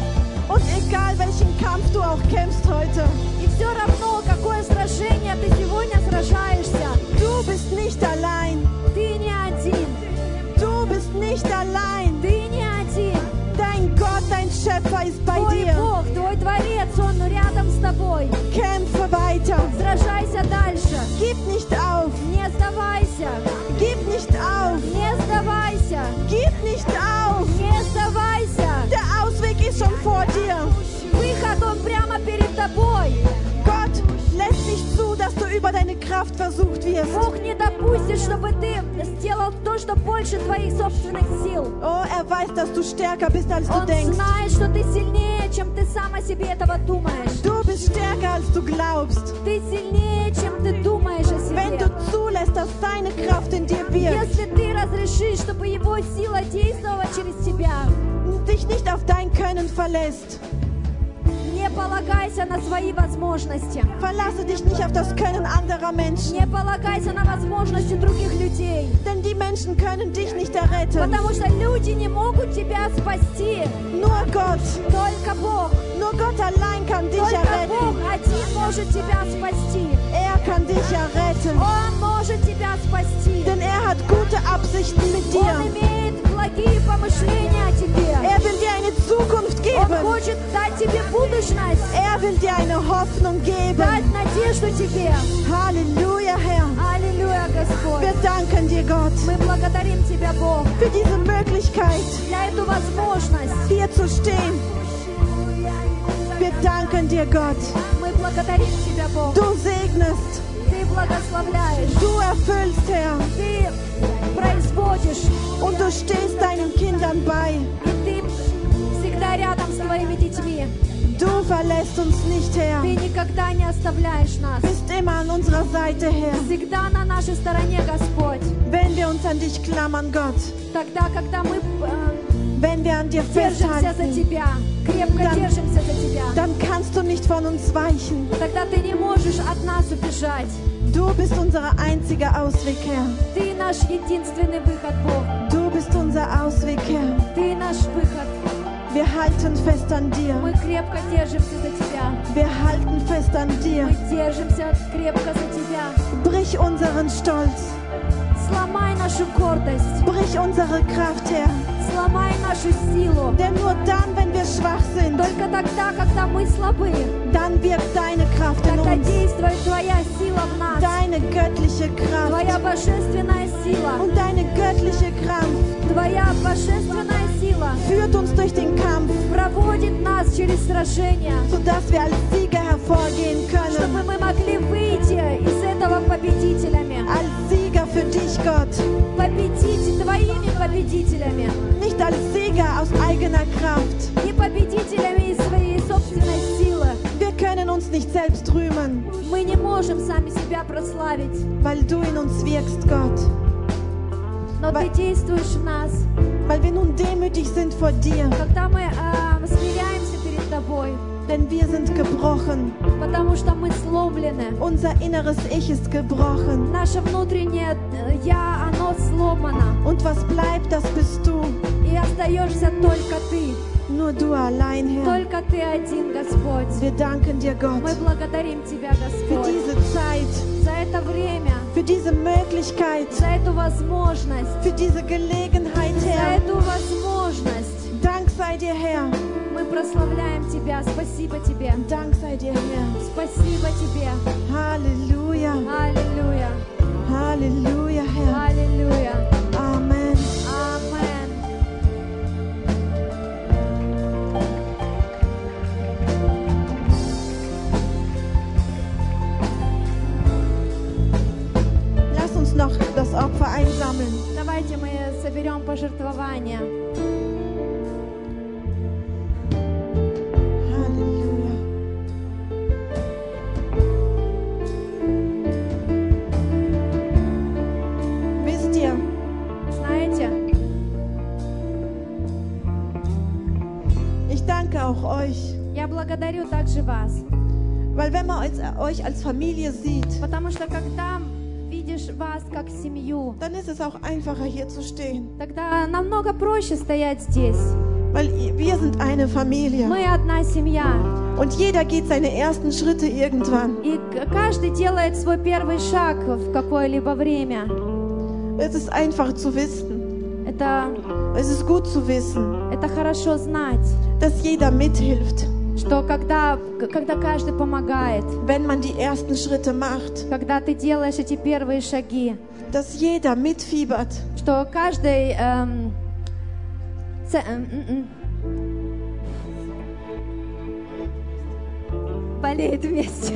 Und egal welchen Kampf du auch kämpfst heute, И все равно, какое сражение ты сегодня сражаешься, du bist nicht allein. ты не один. Du bist nicht allein. Ты не один. Dein Gott, dein Schöpfer ist bei Твой dir. Бог, твой Творец, Он рядом с тобой. Kämpfe weiter. Сражайся дальше. Gib nicht auf. Не сдавайся. Gib nicht auf. Не сдавайся. Gib nicht auf. Не сдавайся. Der Ausweg ist schon vor dir. Выход, Он прямо перед тобой. Gott lässt nicht zu, dass du über deine Kraft versucht wirst. Бог не допустит, чтобы ты сделал то, что больше твоих собственных сил. Oh, er weiß, dass du stärker bist, als du Он denkst. знает, что ты сильнее, чем ты сам о себе этого думаешь. Du bist stärker, als du glaubst. Ты сильнее, чем ты думаешь о Wenn себе. du zulässt, dass seine Kraft in dir wirkt, Если ты разрешишь, чтобы Его сила действовала через тебя, dich nicht auf dein Können verlässt. не полагайся на свои возможности. Verlasse dich nicht auf das Können anderer Menschen. Не полагайся на возможности других людей. Denn die Menschen können dich nicht erretten. Потому что люди не могут тебя спасти. Nur Gott, Только Бог. nur Gott allein kann dich Только Бог erretten. один может тебя спасти. Er kann dich erretten. Он может тебя spасти. Denn er hat gute Absichten mit Он dir. имеет благие помышления о тебе. Er will dir eine Zukunft Он geben. хочет дать тебе будущность, Er will dir eine Hoffnung geben. дать надежду тебе. Halleluja, Herr. Аллилуйя, Господь. Wir danken dir, Gott, Мы благодарим Тебя, Бог, für diese Möglichkeit, за эту возможность. hier zu stehen. Wir danken dir, Gott. Мы благодарим Тебя, Бог. Du segnest, Ты благословляешь, du erfüllst, Herr. Ты производишь, Und du stehst deinen Kindern bei. и Ты всегда рядом с Твоими детьми. Du verlässt uns nicht, Herr. Ты никогда не оставляешь нас. Bist immer an unserer Seite, Herr. Всегда на нашей стороне, Господь. Wenn wir uns an dich klammern, Gott. Тогда, когда мы э, Wenn wir an dir держимся за festhalten, Тебя, крепко Dann- держимся за Тебя, dann kannst du nicht von uns weichen. тогда Ты не можешь от нас убежать. Du bist unser einziger Ausweg, Herr. Ты наш единственный выход, Бог. Du bist unser Ausweg, Herr. Ты наш выход. Wir halten fest an dir. Мы крепко держимся за Тебя. Wir halten fest an dir. Мы держимся крепко за Тебя. Brich unseren Stolz. Сломай нашу гордость. Brich unsere Kraft, Herr. Сломай нашу силу. Denn nur dann, wenn wir schwach sind, Только тогда, когда мы слабы, dann wirkt deine Kraft in тогда uns. действует Твоя сила в нас. Deine göttliche Твоя Kraft. божественная сила. Und deine göttliche Kraft Твоя божественная сила führt uns durch den Kampf, проводит нас через сражения, sodass wir als Sieger hervorgehen können. чтобы мы могли выйти из этого победителями. Als Sieger für dich, Gott. Победить Твоими победителями. Nicht als Sieger aus eigener Kraft. Не победителями из своей собственной силы. Wir können uns nicht selbst rühmen, Мы не можем сами себя прославить, weil du in uns wirkst, Gott. но Ты действуешь в нас. Weil wir nun demütig sind vor dir, Когда мы а, смиряемся перед Тобой, denn wir sind gebrochen. потому что мы сломлены. Unser inneres Ich ist gebrochen. Наше внутреннее э, «я», оно сломано. Und was bleibt, das bist du. И остаешься только Ты. Nur du allein, Herr. Только Ты один, Господь. Wir danken dir, Gott, Мы благодарим Тебя, für Господь, diese Zeit, за это время, für diese Möglichkeit, за эту возможность, für diese Gelegenheit, за Herr. эту возможность. Dank sei dir, Herr. Мы прославляем Тебя. Спасибо Тебе. Dank sei dir, Herr. Спасибо Тебе. Halleluja. Аллилуйя. Halleluja, Herr. Аллилуйя. Amen. Амен. Lass uns noch das Opfer einsammeln. Давайте мы соберем пожертвования. Halleluja. Wisst ihr, Знаете, ich danke auch euch, я благодарю также вас, weil wenn man euch- euch als Familie sieht, потому что когда видишь вас как семью, dann ist es auch einfacher hier zu stehen. тогда намного проще стоять здесь. Weil wir sind eine Familie. Мы одна семья. Und jeder geht seine ersten Schritte irgendwann. И к- каждый делает свой первый шаг в какое-либо время. Es ist einfach zu wissen. Это, Es ist gut zu wissen, это хорошо знать, dass jeder mithilft, что когда, к- когда каждый помогает, wenn man die ersten Schritte macht. когда ты делаешь эти первые шаги, Dass jeder mitfiebert. что каждый эм, ц- эм, м, м, болеет вместе.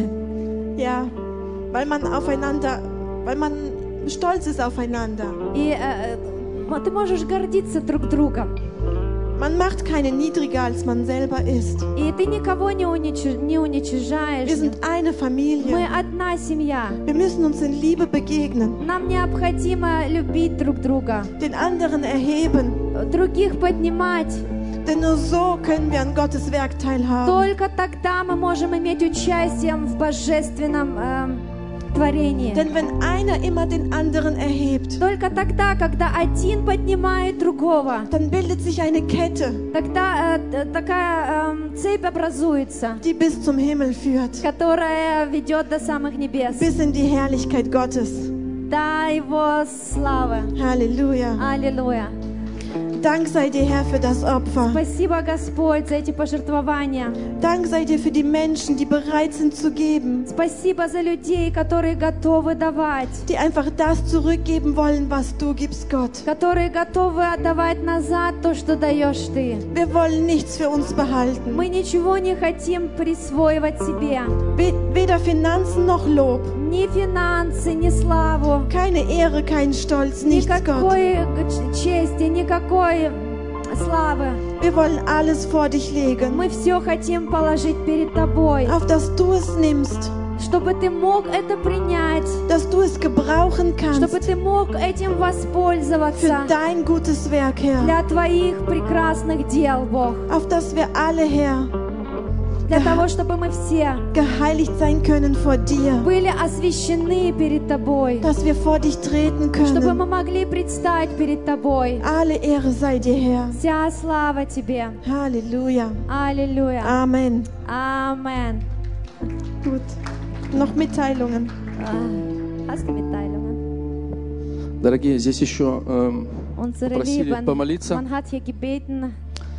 Ja, weil man aufeinander, weil man stolz ist aufeinander. И э, м- ты можешь гордиться друг другом. Man macht keine niedriger, als man selber ist. И ты никого не, уничу- не уничижаешь. Wir sind eine Мы Familie. одна семья. Wir müssen uns in Liebe begegnen, Нам необходимо любить друг друга, den anderen erheben, других поднимать. denn nur so können wir an Gottes Werk teilhaben. Только тогда мы можем иметь участие в божественном эм, творении. Denn wenn einer immer den anderen erhebt, Только тогда, когда один поднимает другого, dann bildet sich eine Kette, тогда э, т- такая эм, цепь образуется, die bis zum Himmel führt, которая ведет до самых небес, bis in die Herrlichkeit Gottes. до Его славы. Halleluja. Аллилуйя. Dank sei dir, Herr, für das Opfer. Спасибо, Господь, за эти пожертвования. Dank sei dir für die Menschen, die bereit sind zu geben, Спасибо за людей, которые готовы давать, die einfach das zurückgeben wollen, was du gibst, Gott. которые готовы отдавать назад то, что даешь Ты. Wir wollen nichts für uns behalten. Мы ничего не хотим присвоивать себе. We- Weder Finanzen noch Lob. Ни финансы, ни славу, Keine Ehre, kein Stolz, nichts, Gott. никакой ч- чести, никакой славы. Wir wollen alles vor dich legen, Мы все хотим положить перед Тобой, auf dass du es nimmst, чтобы Ты мог это принять, dass du es gebrauchen чтобы kannst Ты мог этим für воспользоваться dein gutes Werk, Herr. для Твоих прекрасных дел, Бог. Auf dass wir alle, Herr, Для того, чтобы мы все geheiligt sein können vor dir, были освящены перед Тобой, dass wir vor dich treten чтобы können. мы могли предстать перед Тобой. Alle Ehre sei dir, Herr. Вся слава Тебе. Halleluja. Аллилуйя. Amen. Амен. Gut. Noch Mitteilungen. А, Hast du Mitteilungen? Дорогие, здесь еще эм, Unsere Попросили Lieben, помолиться. man hat hier gebeten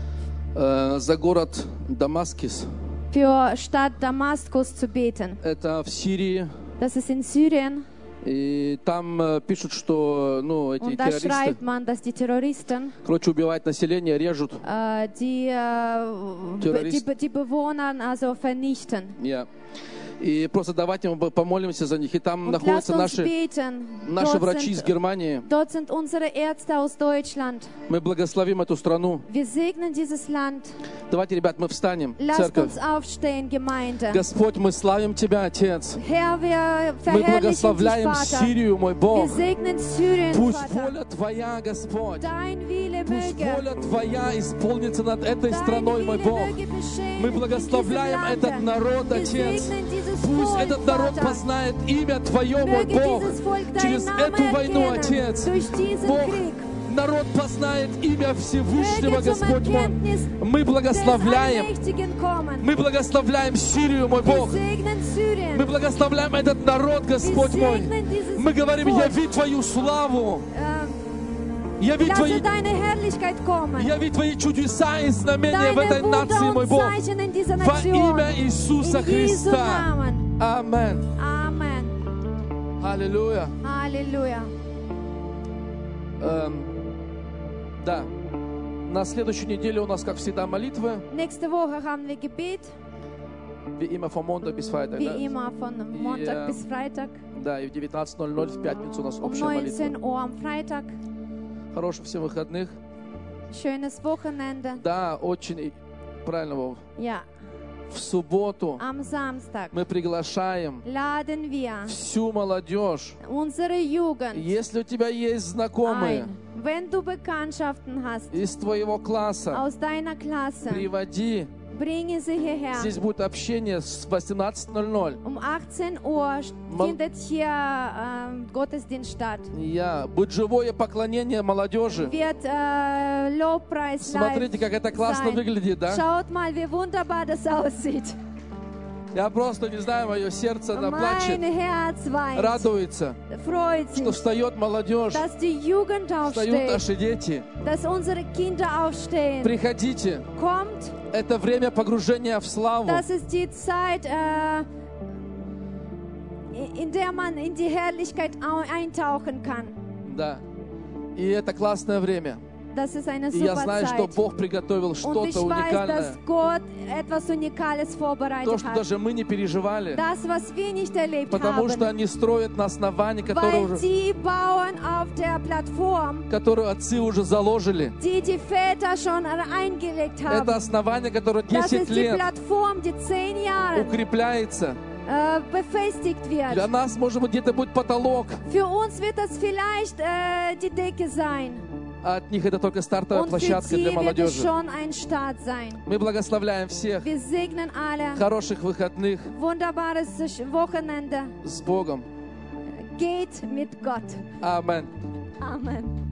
э, за город Дамаскис. für Stadt Damaskus zu beten. Это в Сирии. Das ist in Syrien. И там э, пишут, что ну, эти Und da террористы, schreibt man, dass die Terroristen, короче, убивают население, режут. äh, die, äh, be- die, Terroristen. be- die Bewohner also vernichten. Yeah. И просто давайте мы помолимся за них. И там Und lasst находятся uns наши, beten. наши Dort врачи из sind, Германии. dort sind unsere Ärzte aus Deutschland. Мы благословим эту страну. Wir segnen dieses Land. Давайте, ребят, мы встанем. Lasst Церковь. uns aufstehen, Gemeinde. Господь, мы славим Тебя, Отец. Herr, wir Мы verherrlichen dich, благословляем Vater. Сирию, мой Wir Бог. segnen Syrien, Пусть Vater. воля Твоя, Господь, Dein Wille пусть möge. воля Твоя исполнится над этой Dein страной, мой Wille Бог. möge geschehen Мы in благословляем diesem этот Lande. народ, Wir Отец. segnen dieses Пусть Volk, этот народ Vater. познает имя Твое, мой Möge Бог, dieses Volk через deinen эту Namen войну, erkennen. Отец. Durch diesen Бог, Krieg. народ познает имя Всевышнего, Möge zum Господь мой. Erkenntnis Мы des благословляем, Allmächtigen kommen. мы благословляем Сирию, мой Wir Бог. segnen Syrien. Мы благословляем этот народ, Wir Господь мой. segnen dieses Мы говорим, Volk. яви Твою славу, Ähm, яви Lasse Твои, deine Herrlichkeit kommen. яви Твои чудеса и знамения в Deine этой нации, Wunder мой und Бог. Zeichen in dieser Во Nation. имя Иисуса In Jesu Христа. Namen. Амен. Amen. Аллилуйя. Halleluja. Эм, да. На следующей неделе у нас, как всегда, молитвы. Nächste Woche haben wir Gebet, Wie immer vom Montag bis Freitag. wie Да? immer von Montag Ja. bis Freitag. Да, и в девятнадцать ноль ноль в пятницу у нас Um общая молитва. neunzehn Uhr am Freitag. Хороших всем выходных. Schönes Wochenende. Да, очень и- правильно, Вов. Ja, В субботу am Samstag мы приглашаем laden wir всю молодежь. unsere Jugend Если у тебя есть знакомые ein. Wenn du Bekanntschaften hast из твоего класса, aus deiner Klasse, приводи, bringe sie hierher. Здесь будет общение с восемнадцати ноль-ноль. Um achtzehn Uhr Mal- findet hier ähm, Gottesdienst statt. Я, будет живое поклонение молодежи. Wird äh, Lobpreis Смотрите, как это live классно sein. выглядит, да? Schaut mal, wie wunderbar das aussieht. Я просто не знаю, мое сердце, оно Mein плачет, Herz weint, радуется, freut что sich, встает молодежь, dass die Jugend встают aufsteht, наши дети. dass unsere Kinder aufstehen. Приходите, Kommt, это время погружения в славу. das ist die Zeit, äh, in der man in die Herrlichkeit au- eintauchen kann. Да. И это классное время. Das ist eine И я super знаю, что Zeit. Бог приготовил Und ich что-то weiß, уникальное. dass Gott etwas Unikales То, vorbereitet что hat. даже мы не переживали. Das, was wir nicht erlebt Потому что haben. они строят на основании, которое Weil уже, die bauen auf der Plattform, которую отцы уже заложили. die die Väter schon eingelegt haben. Это основание, которое Das десять ist die лет Plattform, die zehn Jahre укрепляется. äh, befestigt wird. Для нас, может быть, где-то будет потолок, Für uns wird das vielleicht äh, die Decke sein. а от них это только стартовая Und für площадка sie для wird es молодежи. schon ein Start sein. Мы благословляем всех. Wir segnen alle. Хороших выходных Wunderbares Wochenende. с Богом. Geht mit Gott. Amen. Amen.